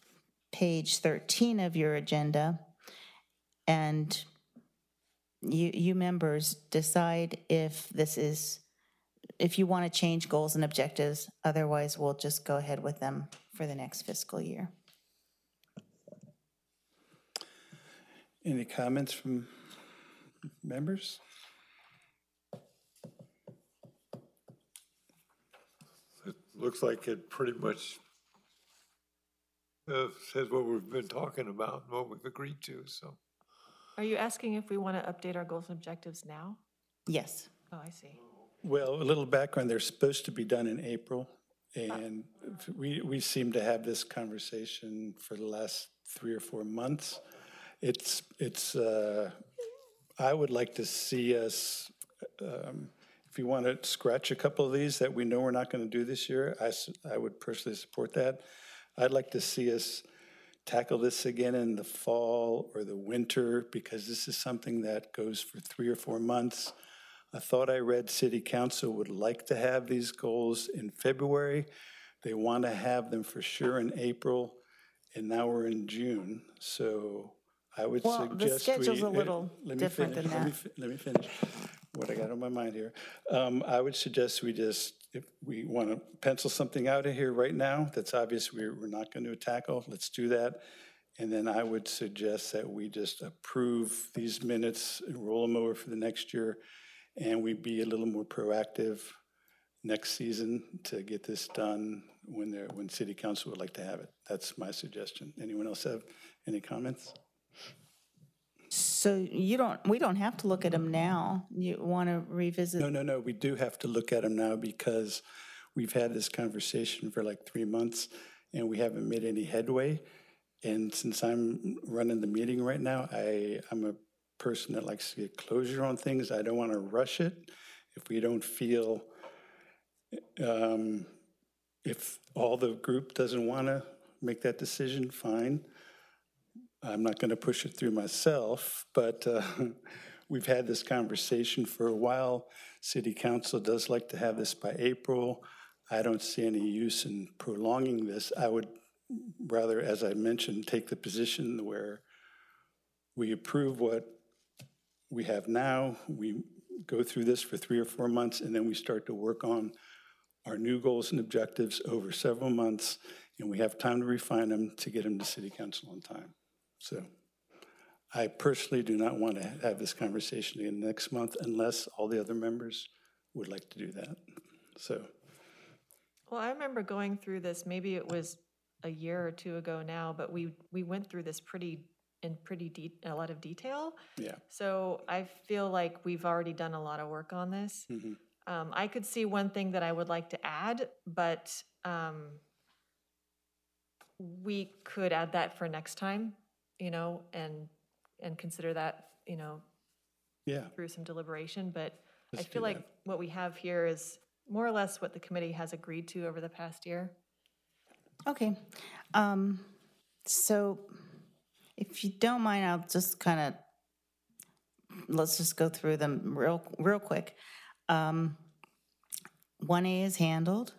page 13 of your agenda, and you members decide if you want to change goals and objectives. Otherwise, we'll just go ahead with them for the next fiscal year. Any comments from members? It looks like it pretty much says what we've been talking about, and what we've agreed to, so. Are you asking if we want to update our goals and objectives now? Yes. Oh, I see. Well, a little background, they're supposed to be done in April, and we seem to have this conversation for the last 3 or 4 months. I would like to see us, if you want to scratch a couple of these that we know we're not going to do this year, I would personally support that. I'd like to see us tackle this again in the fall or the winter, because this is something that goes for 3 or 4 months. I thought I read City Council would like to have these goals in February. They want to have them for sure in April, and now we're in June. So I would Well, suggest the schedule's a little let me different finish, than that. Let me finish what I got on my mind here. I would suggest if we want to pencil something out of here right now, that's obvious we're not going to tackle, let's do that. And then I would suggest that we just approve these minutes and roll them over for the next year, and we be a little more proactive next season to get this done when City Council would like to have it. That's my suggestion. Anyone else have any comments? So we don't have to look at them now. You want to revisit? No, we do have to look at them now, because we've had this conversation for like 3 months and we haven't made any headway. And since I'm running the meeting right now, I'm a person that likes to get closure on things. I don't want to rush it. If we don't feel, if all the group doesn't want to make that decision, fine. I'm not going to push it through myself, but we've had this conversation for a while. City Council does like to have this by April. I don't see any use in prolonging this. I would rather, as I mentioned, take the position where we approve what we have now, we go through this for 3 or 4 months, and then we start to work on our new goals and objectives over several months, and we have time to refine them to get them to City Council on time. So I personally do not want to have this conversation again next month unless all the other members would like to do that. So. Well, I remember going through this, maybe it was a year or 2 ago now, but we went through this in a lot of detail. Yeah. So I feel like we've already done a lot of work on this. Mm-hmm. I could see one thing that I would like to add, but we could add that for next time, and consider that, Yeah. through some deliberation. But Let's I feel do like that. what we have here is more or less what the committee has agreed to over the past year. Okay. So if you don't mind, I'll just let's just go through them real quick. 1A is handled.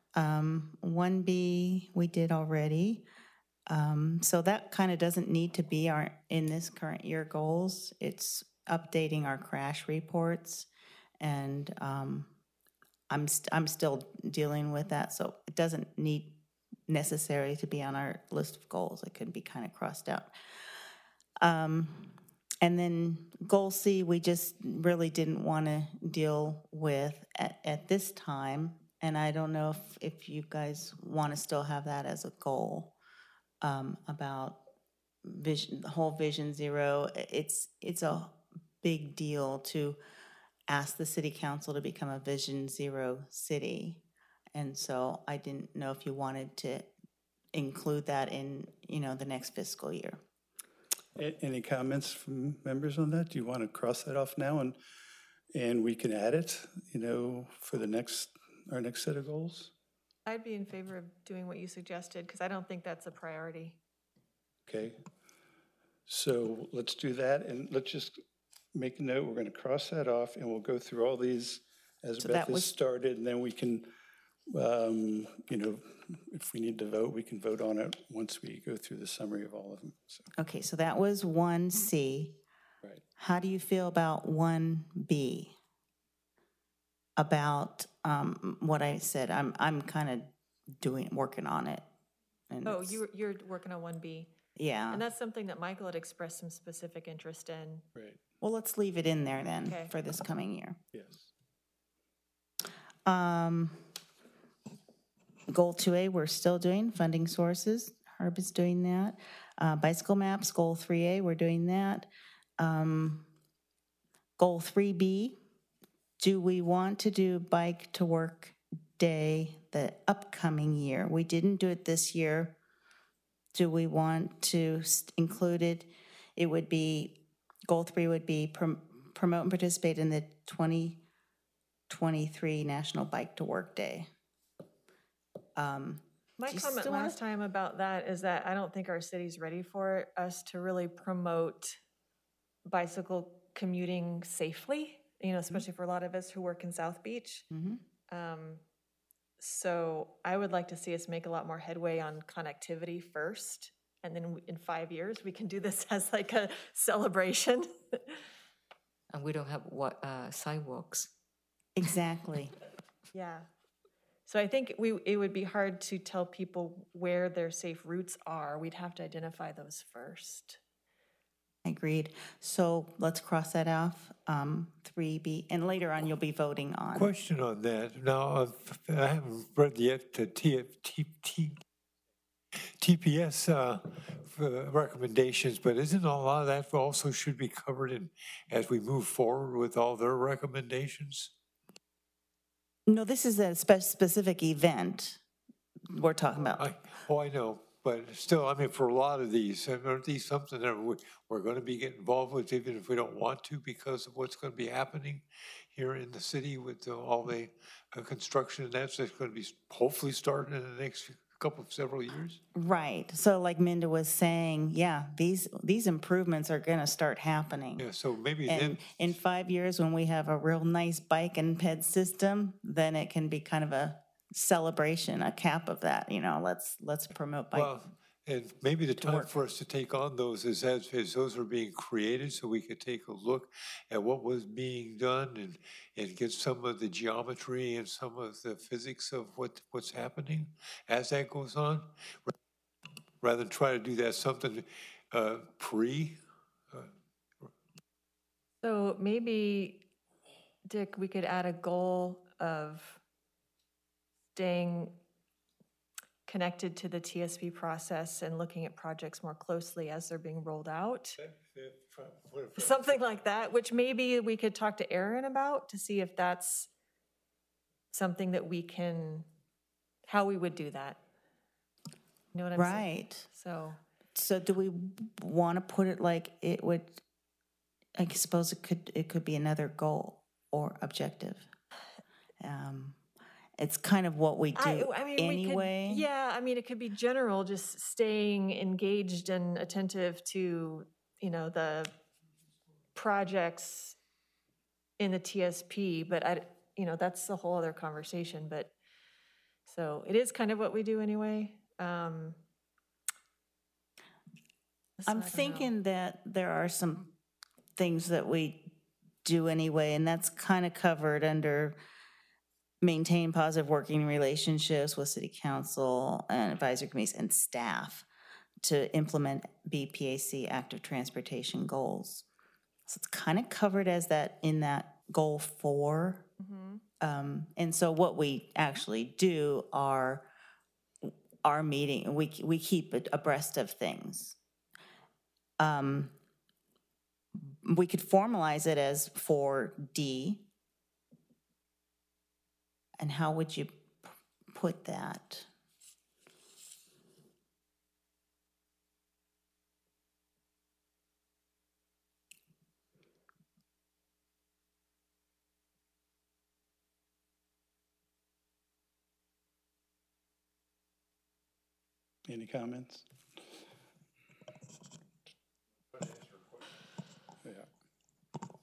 1B we did already. So that kind of doesn't need to be in this current year goals. It's updating our crash reports, and I'm still dealing with that, so it doesn't need necessarily to be on our list of goals. It could be kind of crossed out. And then goal C, we just really didn't want to deal with at this time, and I don't know if you guys want to still have that as a goal. About the whole Vision Zero. It's a big deal to ask the City Council to become a Vision Zero city. And so I didn't know if you wanted to include that in, the next fiscal year. Any comments from members on that? Do you want to cross that off now and we can add it, for our next set of goals? I'd be in favor of doing what you suggested, because I don't think that's a priority. Okay. So let's do that, and let's just make a note. We're going to cross that off, and we'll go through all these as So Beth that has was- started, and then we can You know, if we need to vote, we can vote on it once we go through the summary of all of them. So, Okay, so that was 1C. right. How do you feel about 1B? About what I said, I'm kind of working on it. And Oh, it's- you're working on 1B. Yeah, And that's something that Michael had expressed some specific interest in. Right, well, let's leave it in there then Okay. for this coming year. yes. Goal 2A, we're still doing funding sources. Herb is doing that. Bicycle maps, goal 3A, we're doing that. Goal 3B, do we want to do bike to work day the upcoming year? We didn't do it this year. Do we want to include it? It would be, goal 3 would be promote and participate in the 2023 National Bike to Work Day. My Do you comment still wanna- last time about that is that I don't think our city's ready for us to really promote bicycle commuting safely, especially for a lot of us who work in South Beach. So I would like to see us make a lot more headway on connectivity first. And then in 5 years, we can do this as like a celebration. And we don't have sidewalks. Exactly. Yeah. So I think it would be hard to tell people where their safe routes are. We'd have to identify those first. Agreed. So let's cross that off, 3B, and later on you'll be voting on. Question on that. Now, I haven't read yet the TPS recommendations, but isn't a lot of that also should be covered in as we move forward with all their recommendations? No, this is a specific event we're talking about. I know, but still, I mean, for a lot of these, aren't these something that we're going to be getting involved with, even if we don't want to, because of what's going to be happening here in the city with all the construction and that's going to be hopefully starting in the next several years? Right. So like Minda was saying, yeah, these improvements are going to start happening. Yeah, so maybe And then, in 5 years, when we have a real nice bike and ped system, then it can be kind of a celebration, a cap of that, let's promote bike. well, and maybe the time for us to take on those is as those are being created, so we could take a look at what was being done and get some of the geometry and some of the physics of what's happening as that goes on, rather than try to do that something pre. So maybe, Dick, we could add a goal of staying connected to the TSP process and looking at projects more closely as they're being rolled out. Something like that, which maybe we could talk to Aaron about to see if that's something that we can, how we would do that. You know what I'm saying? Right. So, do we want to put it like it would, I suppose it could be another goal or objective. It's kind of what we do anyway. It could be general, just staying engaged and attentive to, the projects in the TSP, but that's a whole other conversation, but so it is kind of what we do anyway. So I I'm don't know. thinking that there are some things that we do anyway, and that's kind of covered under maintain positive working relationships with city council and advisory committees and staff to implement BPAC active transportation goals. So it's kind of covered as that in that goal 4. And so what we actually do are our meeting, we keep it abreast of things. We could formalize it as 4D. And how would you put that? Any comments?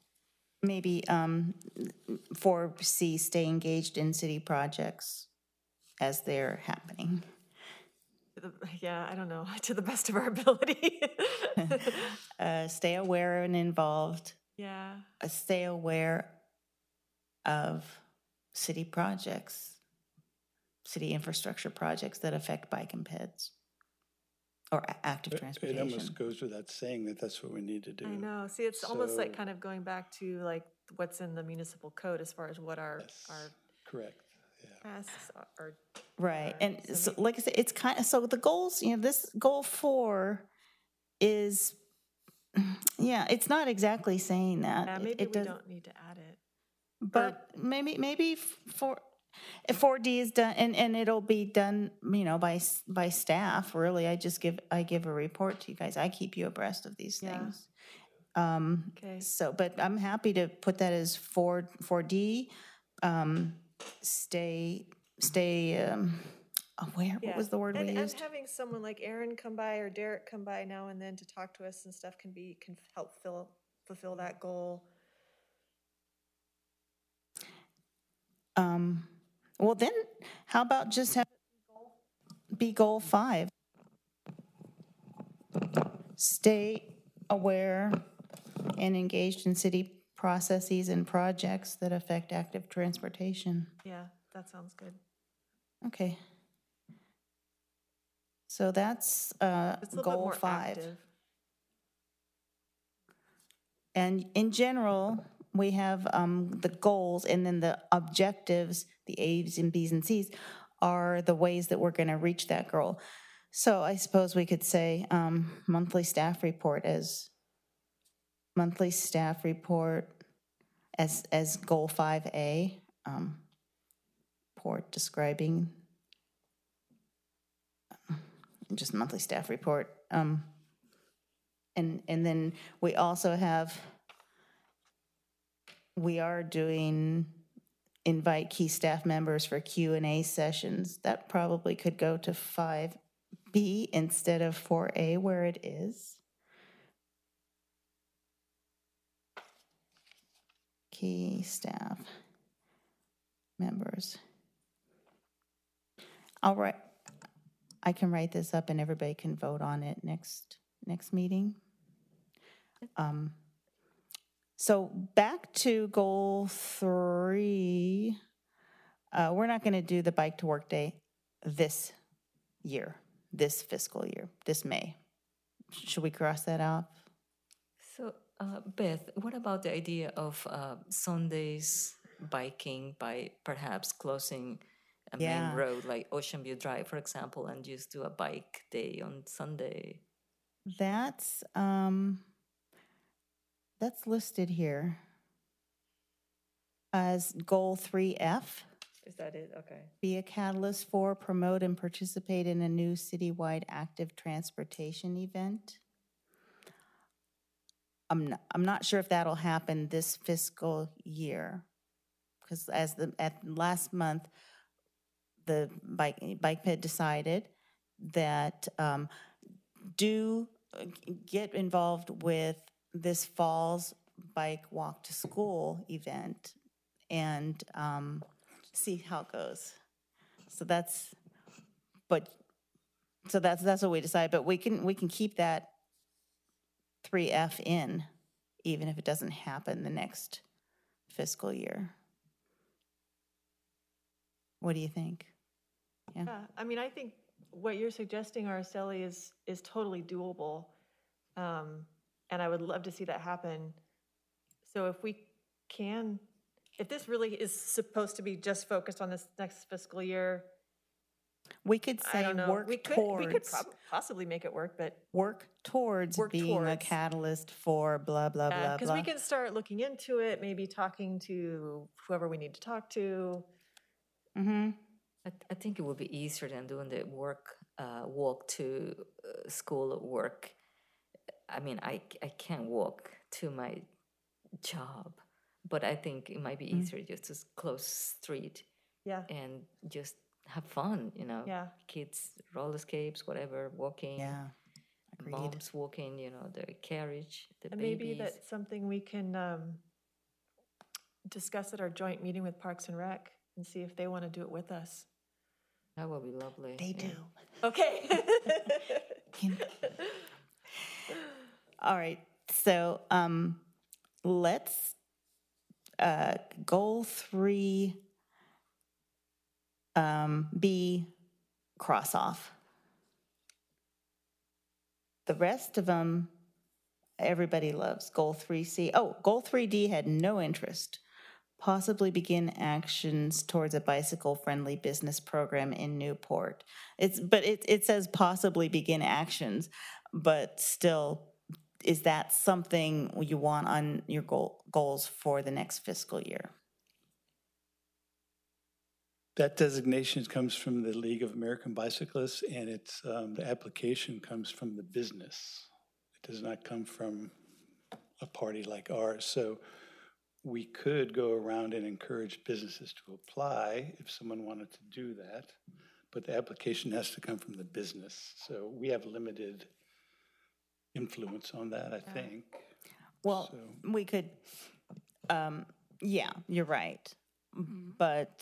Maybe 4C, stay engaged in city projects. as they're happening. Yeah, I don't know, to the best of our ability. Stay aware and involved. Yeah, Stay aware of city projects, city infrastructure projects that affect bike and peds or active It transportation. almost goes without saying that that's what we need to do. I know. See, it's almost like So- kind of going back to like what's in the municipal code as far as what our Correct, yeah. tasks are. Right, and So so, like I said, it's kind of, so the goals, this goal 4 is, yeah, it's not exactly saying that. Yeah, It- maybe it we does- don't need to add it. But maybe if 4D is done, and it'll be done, by staff, really. I give a report to you guys. I keep you abreast of these Yeah. things. Okay. So, but I'm happy to put that as 4D. Stay aware. What Yeah. was the word we and used? having someone like Aaron come by or Derek come by now and then to talk to us and stuff can help fulfill that goal. Well, then, how about just have it be goal 5? Stay aware and engaged in city processes and projects that affect active transportation. Yeah, that sounds good. Okay. So that's It's a little bit goal more 5. active. And in general, we have the goals, and then the objectives, the A's and B's and C's, are the ways that we're going to reach that goal. So I suppose we could say monthly staff report as goal 5A, report describing just monthly staff report. And then we also have, we are doing invite key staff members for Q&A sessions. That probably could go to 5B instead of 4A where it is. Key staff members. All right. I can write this up and everybody can vote on it next meeting. So back to goal 3, we're not going to do the bike to work day this year, this fiscal year, this May. Should we cross that off? So, Beth, what about the idea of Sundays biking by perhaps closing a Yeah. main road like Ocean View Drive, for example, and just do a bike day on Sunday? That's listed here as goal 3F. Is that it? Okay. Be a catalyst for, promote, and participate in a new citywide active transportation event. I'm not sure if that'll happen this fiscal year, because at last month, the bike ped decided that do get involved with this fall's bike walk to school event and see how it goes. So that's what we decided. But we can keep that 3F in, even if it doesn't happen the next fiscal year. What do you think? Yeah, I mean, I think what you're suggesting, Araceli, is totally doable. And I would love to see that happen. So if we can, if this really is supposed to be just focused on this next fiscal year, We could I say don't know. work We could towards possibly make it work, but work towards Work being a towards. catalyst for blah, blah, blah, because blah. we can start looking into it, maybe talking to whoever we need to talk to. Mm-hmm. I think it would be easier than doing the walk to school at work. I mean, I can't walk to my job, but I think it might be easier just to close street Yeah, and just have fun, yeah. Kids, roller skates, whatever, walking, Yeah, agreed. moms walking, the carriage, the And babies. maybe that's something we can discuss at our joint meeting with Parks and Rec and see if they want to do it with us. That would be lovely. They do. Okay. All right, so let's goal 3 B cross off. The rest of them, everybody loves. Goal 3C. Oh, goal 3D had no interest. Possibly begin actions towards a bicycle-friendly business program in Newport. It says possibly begin actions, but still, is that something you want on your goals for the next fiscal year? That designation comes from the League of American Bicyclists, and it's, the application comes from the business. It does not come from a party like ours. So we could go around and encourage businesses to apply if someone wanted to do that, but the application has to come from the business. So we have limited influence on that, I think. Well, So- we could, yeah, you're right. But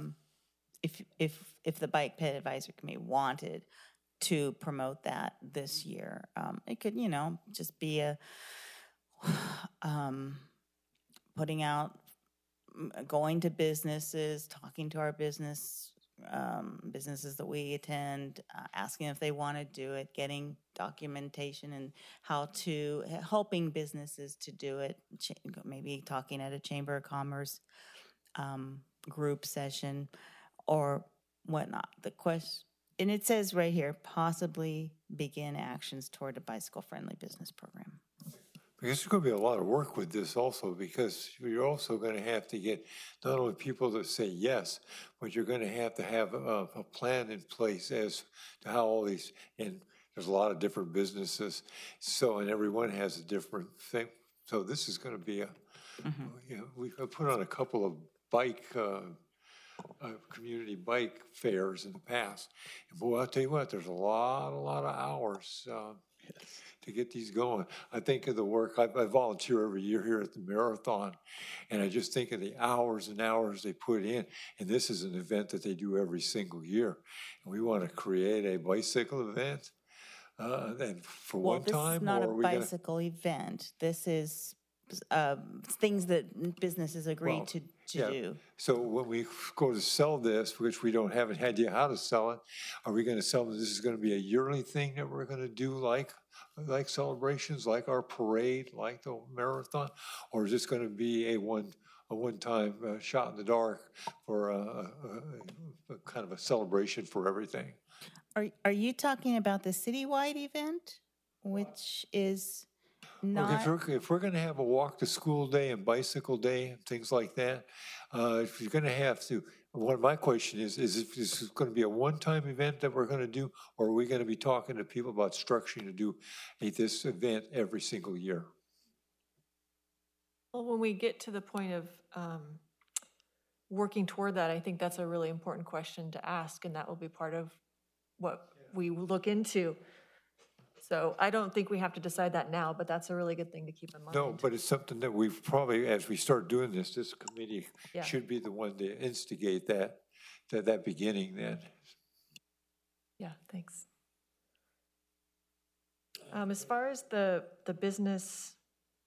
if the Bike Ped Advisory Committee wanted to promote that this year, it could, just be a, putting out, going to businesses, talking to our businesses that we attend, asking if they want to do it, getting documentation and helping businesses to do it, maybe talking at a Chamber of Commerce group session or whatnot. The question, and it says right here, possibly begin actions toward a bicycle-friendly business program. Because there's going to be a lot of work with this also, because you're also going to have to get not only people to say yes, but you're going to have a plan in place as to how all these, and there's a lot of different businesses, so, and everyone has a different thing. So this is going to be we've put on a couple of community bike fairs in the past. And boy, I'll tell you what, there's a lot of hours to get these going. I think of the work, I volunteer every year here at the marathon, and I just think of the hours and hours they put in. And this is an event that they do every single year. And we want to create a bicycle event and for one time. This is not or a are we gonna, bicycle event. This is things that businesses agree Well, to yeah. do. So when we go to sell this, which we don't have an idea how to sell it, are we going to sell this? This is going to be a yearly thing that we're going to do, like celebrations, like our parade, like the marathon, or is this going to be a one-time shot in the dark for a kind of a celebration for everything? Are you talking about the citywide event, which is not? If we're going to have a walk to school day and bicycle day and things like that, if you're going to have to, one of my question is if this is going to be a one-time event that we're going to do, or are we going to be talking to people about structuring to do this event every single year? Well, when we get to the point of working toward that, I think that's a really important question to ask, and that will be part of what we look into. So I don't think we have to decide that now, but that's a really good thing to keep in mind. No, but it's something that we've probably, as we start doing this committee Yeah. should be the one to instigate that beginning then. Yeah, thanks. As far as the business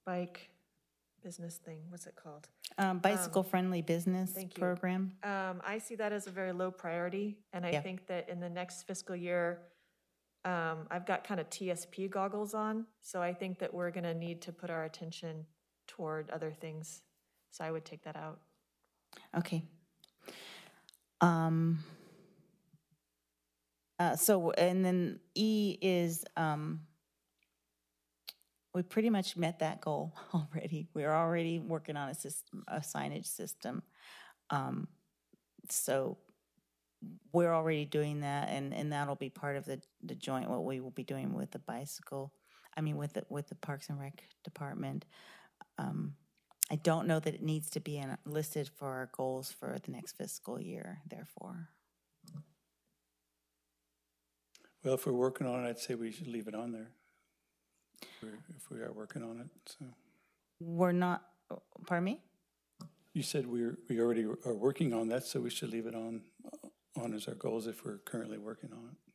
thing, what's it called? Bicycle-friendly business thank you. program. I see that as a very low priority, and I Yeah. think that in the next fiscal year, I've got kind of TSP goggles on, so I think that we're gonna need to put our attention toward other things. So I would take that out. Okay. So, and then E is, we pretty much met that goal already. We're already working on a signage system. So we're already doing that, and that'll be part of the joint, what we will be doing with the bicycle, with the Parks and Rec Department. I don't know that it needs to be listed for our goals for the next fiscal year, therefore. Well, if we're working on it, I'd say we should leave it on there. If we are working on it, so. We're not, pardon me? You said we already are working on that, so we should leave it on honors our goals if we're currently working on it.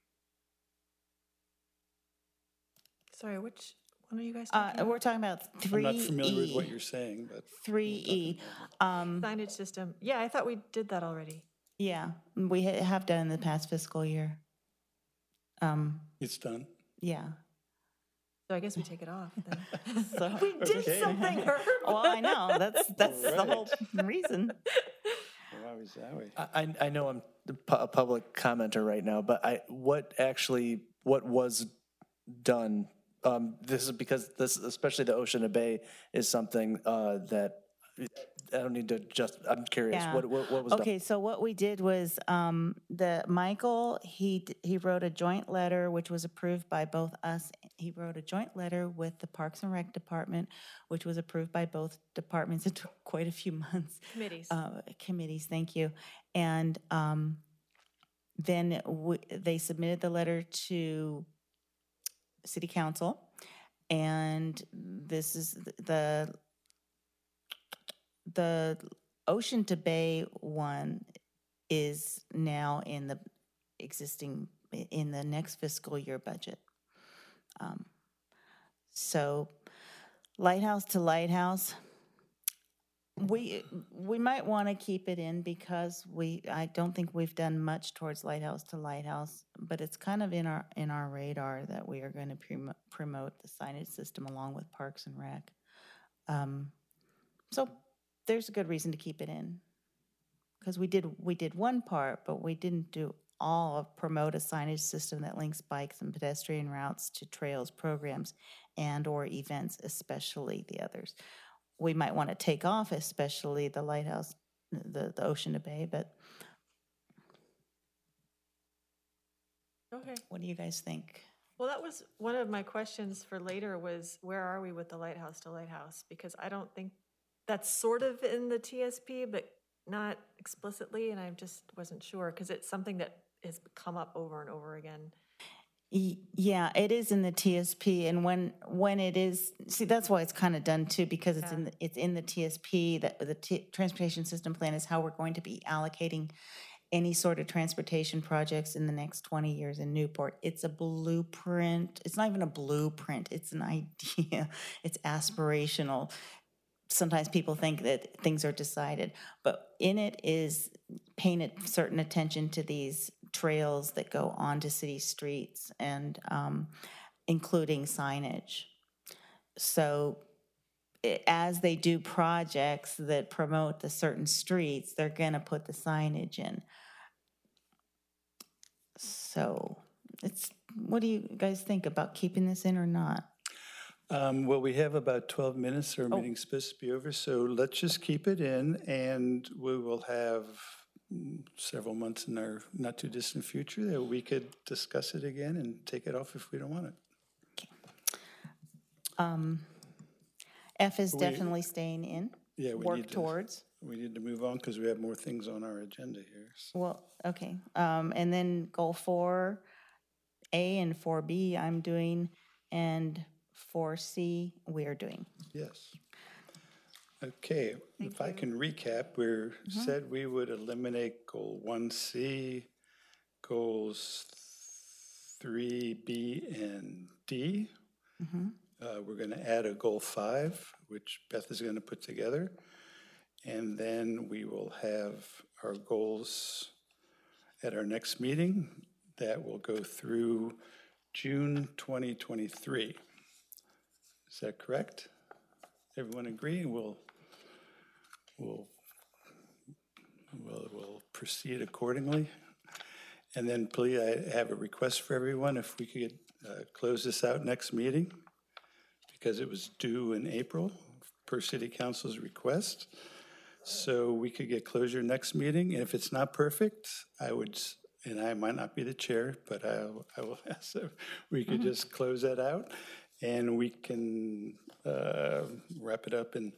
Sorry, which one are you guys talking We're about? talking about I'm not familiar with what 3E. you're saying, but 3E. Signage system. Yeah, I thought we did that already. Yeah, we have done in the past fiscal year. it's done. Yeah. So I guess we take it off then. So, We did something, Herb. well, I know, that's the whole reason. Wowie zowie. I know I'm a public commenter right now, but what was done? This is because this, especially the Ocean Bay, is something that I don't need to I'm curious. Yeah. What was done? Okay, so what we did was, Michael, he wrote a joint letter, which was approved by both us. He wrote a joint letter with the Parks and Rec Department, which was approved by both departments. It took quite a few months. Committees. Committees, thank you. And then they submitted the letter to City Council, and this is the Ocean to Bay one is now in the next fiscal year budget. So Lighthouse to Lighthouse, we might want to keep it in because I don't think we've done much towards Lighthouse to Lighthouse, but it's kind of in our radar that we are going to promote the signage system along with Parks and Rec. So there's a good reason to keep it in, because we did one part, but we didn't do all of promote a signage system that links bikes and pedestrian routes to trails, programs, and or events, especially the others. We might want to take off, especially the Lighthouse, the Ocean to Bay, but Okay. what do you guys think? Well, that was one of my questions for later was, where are we with the Lighthouse to Lighthouse? Because I don't think that's sort of in the TSP, but not explicitly, and I just wasn't sure, because it's something that has come up over and over again. Yeah, it is in the TSP, and when it is, see, that's why it's kind of done too, because it's in the TSP, that the transportation system plan is how we're going to be allocating any sort of transportation projects in the next 20 years in Newport. It's a blueprint. It's not even a blueprint. It's an idea. It's aspirational. Sometimes people think that things are decided, but in it is paying certain attention to these trails that go onto city streets and including signage. So as they do projects that promote the certain streets, they're going to put the signage in. So what do you guys think about keeping this in or not? Well, we have about 12 minutes. Our meeting's supposed to be over, so let's just keep it in, and we will have several months in our not-too-distant future that we could discuss it again and take it off if we don't want it. F is definitely staying in. Yeah, we Work need to- towards. We need to move on because we have more things on our agenda here. So. Well, okay. And then goal 4A and 4B I'm doing, and 4C we are doing. Yes. Okay, if I can recap, we said we would eliminate goal 1C, goals 3B and D. We're going to add a goal 5, which Beth is going to put together. And then we will have our goals at our next meeting that will go through June 2023. Is that correct? Everyone agree? We'll proceed accordingly. And then please, I have a request for everyone, if we could close this out next meeting, because it was due in April per City Council's request. So we could get closure next meeting. And if it's not perfect, I would, and I might not be the chair, but I will ask if we could just close that out, and we can wrap it up and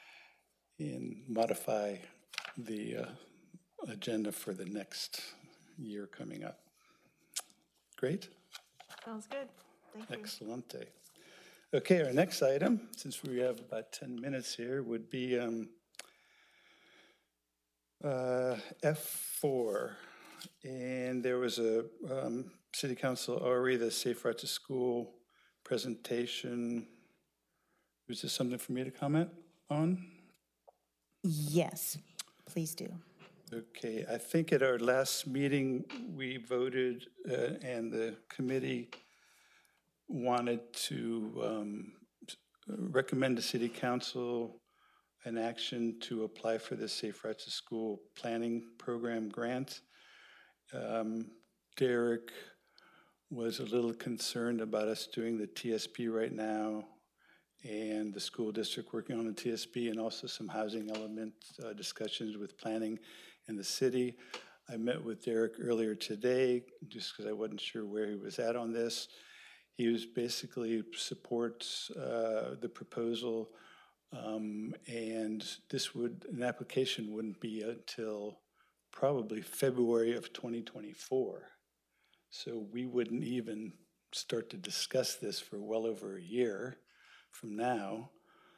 modify the agenda for the next year coming up. Great? Sounds good. Thank you. Excellente. Okay, our next item, since we have about 10 minutes here, would be F4, And there was a city council, Ari, the Safe Route to School presentation. Was this something for me to comment on? Yes, please do. Okay, I think at our last meeting, we voted and the committee wanted to recommend to city council an action to apply for the Safe Routes to School Planning Program grant. Derek was a little concerned about us doing the TSP right now and the school district working on the TSP and also some housing element discussions with planning in the city. I met with Derek earlier today just because I wasn't sure where he was at on this. He was basically supports the proposal, and an application wouldn't be until probably February of 2024. So we wouldn't even start to discuss this for well over a year from now.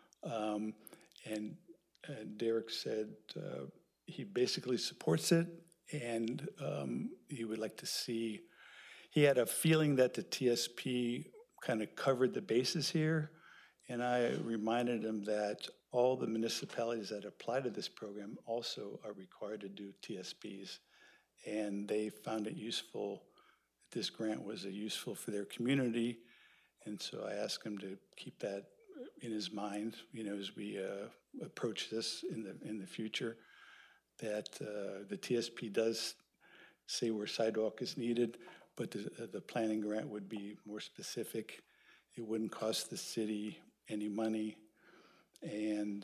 And Derek said he basically supports it, and he would like to see, he had a feeling that the TSP kind of covered the bases here, and I reminded him that all the municipalities that apply to this program also are required to do TSPs, and they found it useful, this grant was useful for their community, and so I asked him to keep that in his mind, you know, as we approach this in the future, that the TSP does say where sidewalk is needed, but the planning grant would be more specific. It wouldn't cost the city any money, and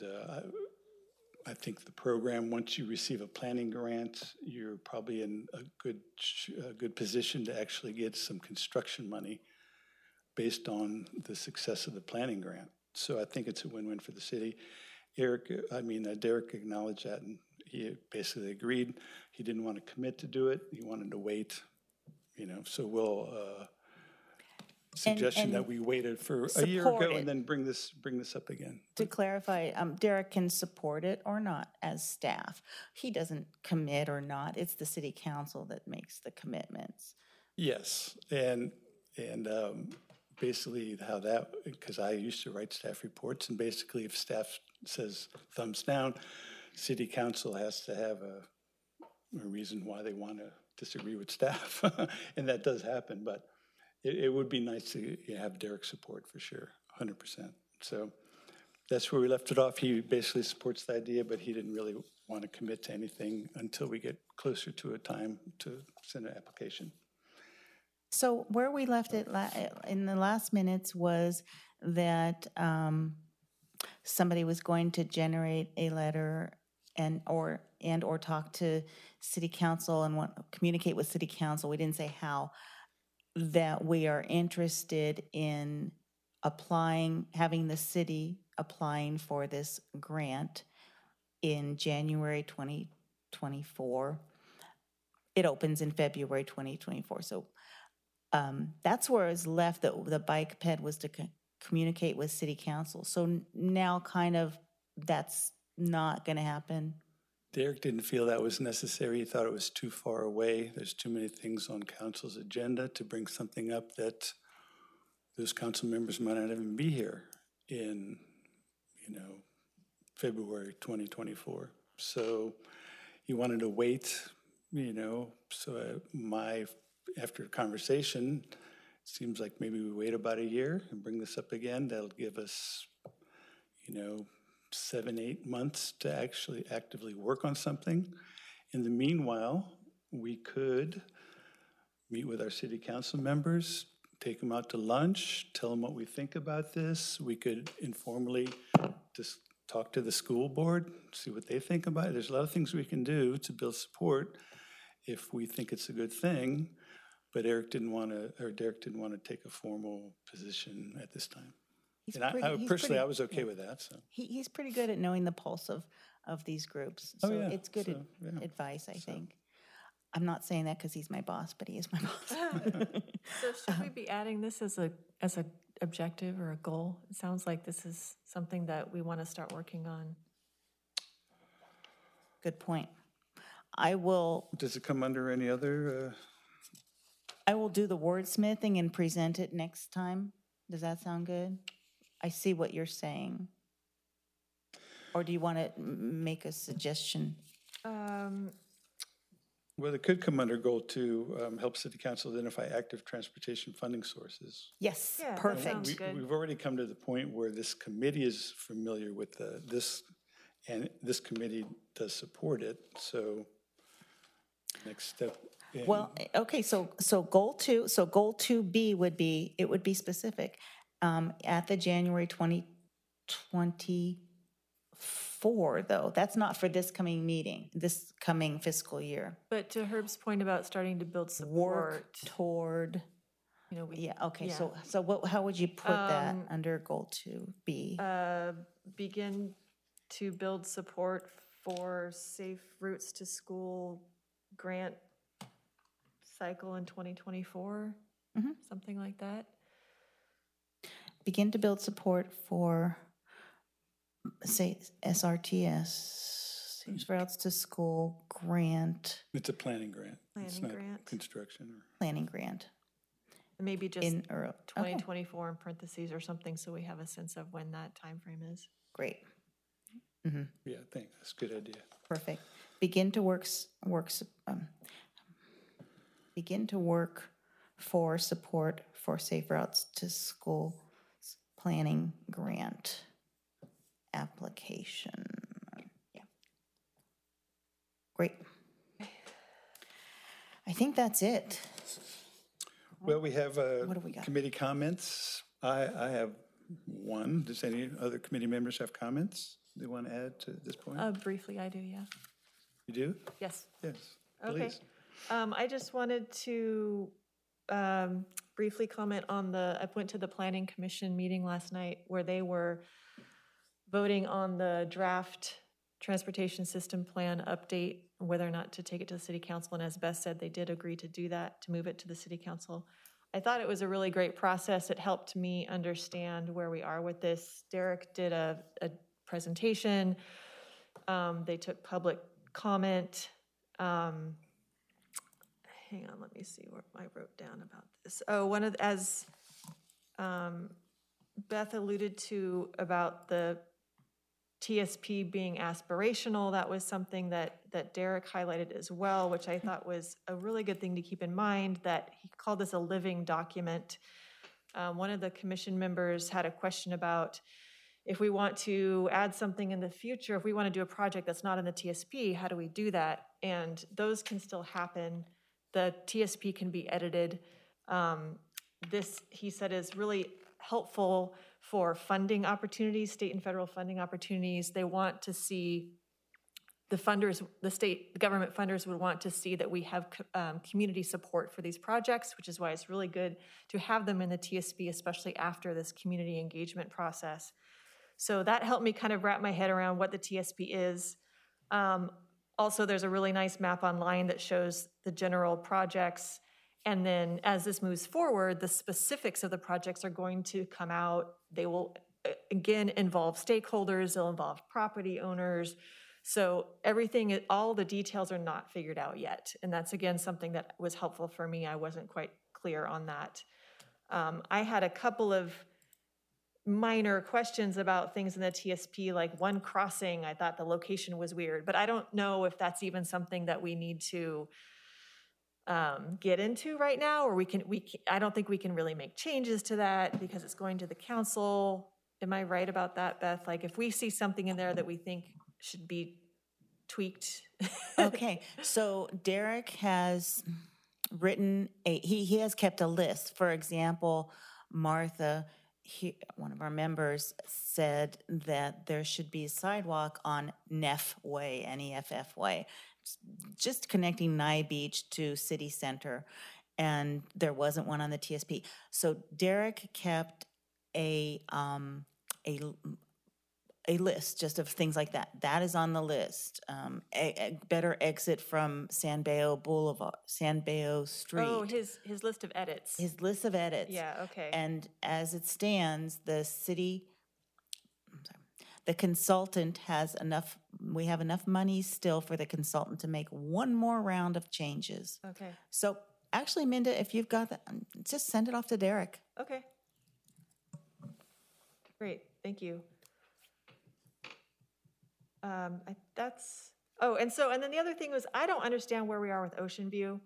I think the program, once you receive a planning grant, you're probably in a good position to actually get some construction money based on the success of the planning grant. So I think it's a win-win for the city. Derek acknowledged that, and he basically agreed. He didn't want to commit to do it. He wanted to wait, you know, so we'll, suggestion that we waited for a year ago and then bring this up again. To clarify, Derek can support it or not as staff. He doesn't commit or not. It's the city council that makes the commitments. Yes, and basically how that, because I used to write staff reports, and basically if staff says thumbs down, city council has to have a reason why they want to disagree with staff, and that does happen, but it would be nice to have Derek's support for sure, 100%. So that's where we left it off. He basically supports the idea, but he didn't really want to commit to anything until we get closer to a time to send an application. So where we left it in the last minutes was that somebody was going to generate a letter and or talk to city council and communicate with city council. We didn't say how, that we are interested in having the city applying for this grant in January 2024. It opens in February 2024. So that's where it's left, that the bike ped was to communicate with city council. So now kind of that's not going to happen. Derek didn't feel that was necessary. He thought it was too far away. There's too many things on council's agenda to bring something up that those council members might not even be here in, February 2024. So he wanted to wait, so after a conversation, it seems like maybe we wait about a year and bring this up again. That'll give us, 7-8 months to actually actively work on something. In the meanwhile, we could meet with our city council members, take them out to lunch, tell them what we think about this. We could informally just talk to the school board, see what they think about it. There's a lot of things we can do to build support if we think it's a good thing, but Derek didn't want to take a formal position at this time. I was okay with that. So He's pretty good at knowing the pulse of these groups. So it's good advice, I think. I'm not saying that because he's my boss, but he is my boss. So should we be adding this as a objective or a goal? It sounds like this is something that we want to start working on. Good point. I will Does it come under any other, do the wordsmithing and present it next time. Does that sound good? I see what you're saying. Or do you want to make a suggestion? well, it could come under goal 2, help city council identify active transportation funding sources. Yes, Yeah, that perfect. sounds good. We've already come to the point where this committee is familiar with this, and this committee does support it, so next step. Well, okay, so goal 2B would be, it would be specific. At the January 2024, though, that's not for this coming meeting, this coming fiscal year. But to Herb's point about starting to build Work support, toward, you know, we yeah, okay, yeah. so what, how would you put that under goal 2B? begin to build support for Safe Routes to School grant cycle in 2024, something like that. Begin to build support for, say, SRTS, Safe Routes to School grant, It's a planning grant. It's Planning not grant. construction or. planning grant Maybe just in, okay, 2024 in parentheses or something, so we have a sense of when that time frame is. great, Yeah, I think that's a good idea. perfect. Begin to begin to work for support for Safe Routes to School planning grant application. Yeah. Great. I think that's it. Well, we have What do we got? committee comments. I have one. Does any other committee members have comments they want to add to this point? Briefly, I do, yeah. You do? Yes. Yes, Okay. please. I just wanted to briefly comment on I went to the Planning Commission meeting last night where they were voting on the draft transportation system plan update, whether or not to take it to the city council. And as Beth said, they did agree to do that, to move it to the city council. I thought it was a really great process. It helped me understand where we are with this. Derek did a presentation. They took public comment. Hang on, let me see what I wrote down about this. Oh, as Beth alluded to about the TSP being aspirational, that was something that Derek highlighted as well, which I thought was a really good thing to keep in mind, that he called this a living document. One of the commission members had a question about if we want to add something in the future, if we want to do a project that's not in the TSP, how do we do that? And those can still happen. The TSP can be edited. This, he said, is really helpful for funding opportunities, state and federal funding opportunities. They want to see the funders, the state government funders would want to see that we have community support for these projects, which is why it's really good to have them in the TSP, especially after this community engagement process. So that helped me kind of wrap my head around what the TSP is. Also, there's a really nice map online that shows the general projects. And then as this moves forward, the specifics of the projects are going to come out. They will, again, involve stakeholders. They'll involve property owners. So everything, all the details are not figured out yet. And that's, again, something that was helpful for me. I wasn't quite clear on that. I had a couple of minor questions about things in the TSP, like one crossing, I thought the location was weird, but I don't know if that's even something that we need to get into right now, or I don't think we can really make changes to that because it's going to the council. Am I right about that, Beth? Like if we see something in there that we think should be tweaked. Okay, so Derek has written he has kept a list. For example, Martha, one of our members, said that there should be a sidewalk on Neff Way, Neff Way, just connecting Nye Beach to City Center, and there wasn't one on the TSP. So Derek kept a list just of things like that. That is on the list. A better exit from San Beo Boulevard, San Beo Street. Oh, his list of edits. His list of edits. Yeah, okay. And as it stands, the the consultant has enough, we have enough money still for the consultant to make one more round of changes. Okay, So actually, Minda, if you've got that, just send it off to Derek. okay. Great, thank you. And then the other thing was, I don't understand where we are with Ocean View.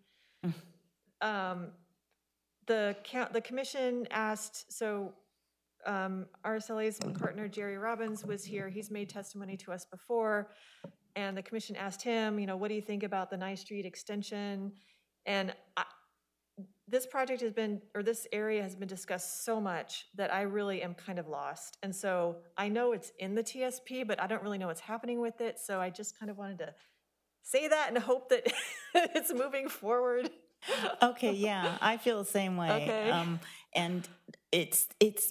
The commission asked, so RSLA's partner Jerry Robbins was here. He's made testimony to us before. And the commission asked him, what do you think about the Nye Street extension? And this project has been, or this area has been discussed so much that I really am kind of lost. And so I know it's in the TSP, but I don't really know what's happening with it. So I just kind of wanted to say that and hope that it's moving forward. Okay, yeah, I feel the same way. Okay. And it's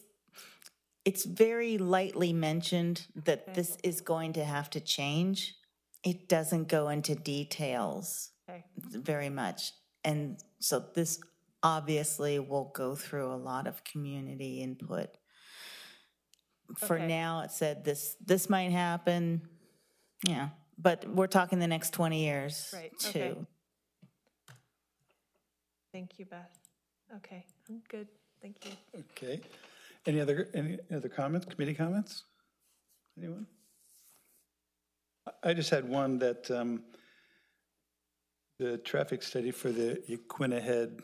very lightly mentioned that this is going to have to change. It doesn't go into details Okay. very much. And so this obviously will go through a lot of community input. For Okay. now, it said this might happen, yeah, but we're talking the next 20 years Right, too. okay. Thank you, Beth. Okay, I'm good. Thank you. Okay. Any other comments, committee comments? Anyone? I just had one that the traffic study for the Yaquina Head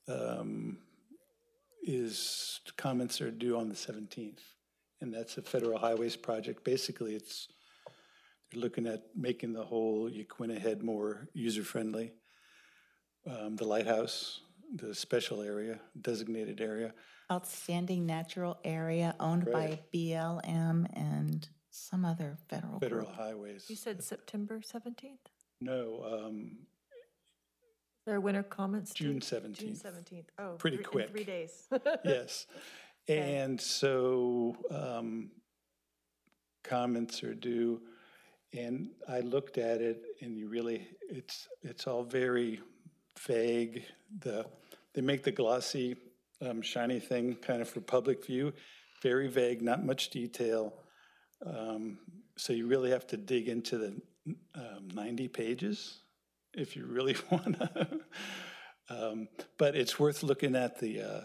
comments are due on the 17th. And that's a federal highways project. Basically, they're looking at making the whole Yaquina Head more user-friendly. The lighthouse, the special area, designated area. Outstanding natural area owned by Right. BLM and some other federal Federal group. highways. You said September 17th? No, There are winter comments? due? June June 17th. 17th. Oh. Pretty in quick. 3 days. Yes. And so comments are due. And I looked at it and it's all very vague. They make the glossy, shiny thing kind of for public view, very vague, not much detail. So you really have to dig into the 90 pages if you really want to. But it's worth looking at the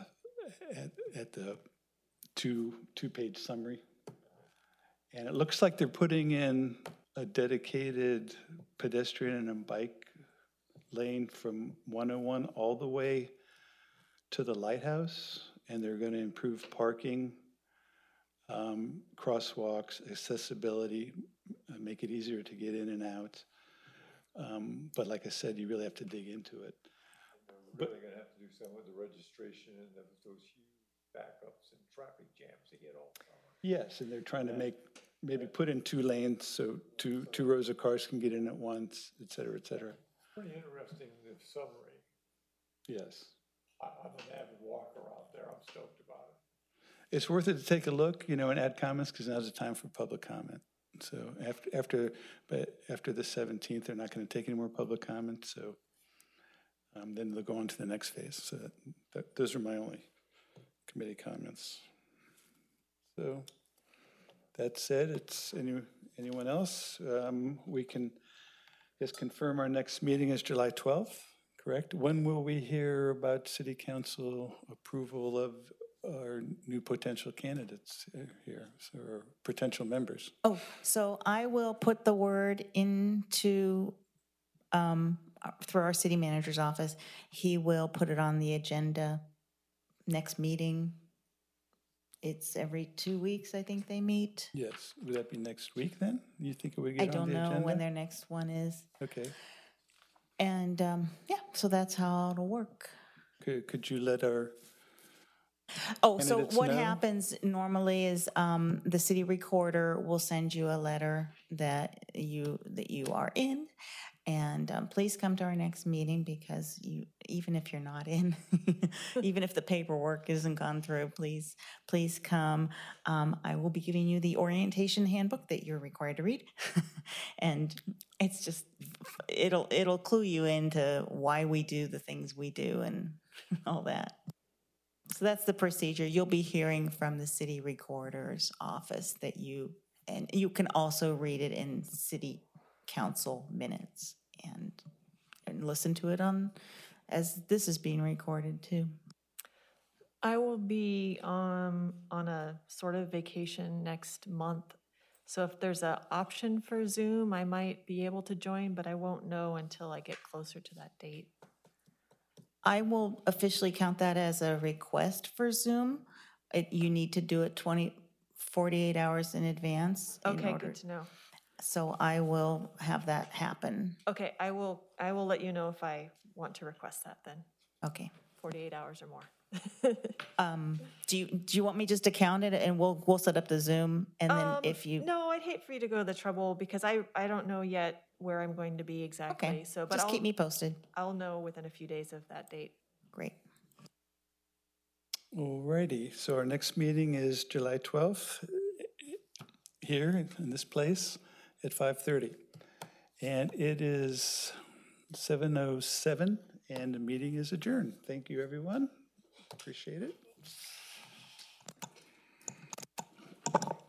two-page summary. And it looks like they're putting in a dedicated pedestrian and a bike lane from 101 all the way to the lighthouse, and they're going to improve parking, crosswalks, accessibility, make it easier to get in and out. But like I said, you really have to dig into it. We're really gonna have to do some with the registration and those huge backups and traffic jams they get all the time. Yes, and they're trying to maybe put in 2 lanes so two rows of cars can get in at once, et cetera, et cetera. Pretty interesting, the summary. Yes. I'm an avid walker out there, I'm stoked about it. It's worth it to take a look, and add comments, because now's the time for public comment. So after the 17th, they're not going to take any more public comments, so then they'll go on to the next phase. So those are my only committee comments. So that said, it's anyone else? We can just confirm our next meeting is July 12th, correct? When will we hear about city council approval of our new potential candidates here, so our potential members? Oh, so I will put the word into, through our city manager's office. He will put it on the agenda next meeting. It's every 2 weeks, I think they meet. Yes, would that be next week then? You think it would get I on don't the agenda? know when their next one is. Okay. And, yeah, so that's how it'll work. Could you let our Oh, so candidates what know? happens normally is the city recorder will send you a letter that you are in, and please come to our next meeting, because even if you're not in, even if the paperwork isn't gone through, please come. I will be giving you the orientation handbook that you're required to read, and it's just it'll clue you into why we do the things we do and all that. So that's the procedure. You'll be hearing from the city recorder's office that you And you can also read it in city council minutes and listen to it as this is being recorded too. I will be on a sort of vacation next month. So if there's an option for Zoom, I might be able to join, but I won't know until I get closer to that date. I will officially count that as a request for Zoom. You need to do it 48 hours in advance. Okay, good to know. So I will have that happen. Okay, I will let you know if I want to request that then, Okay. 48 hours or more. Do you want me just to count it and we'll set up the Zoom and then if you, No, I'd hate for you to go to the trouble because I don't know yet where I'm going to be exactly. okay, So, but just keep me posted. I'll know within a few days of that date. Great. Alrighty, so our next meeting is July 12th here in this place at 5:30. And it is 7:07 and the meeting is adjourned. Thank you, everyone. Appreciate it.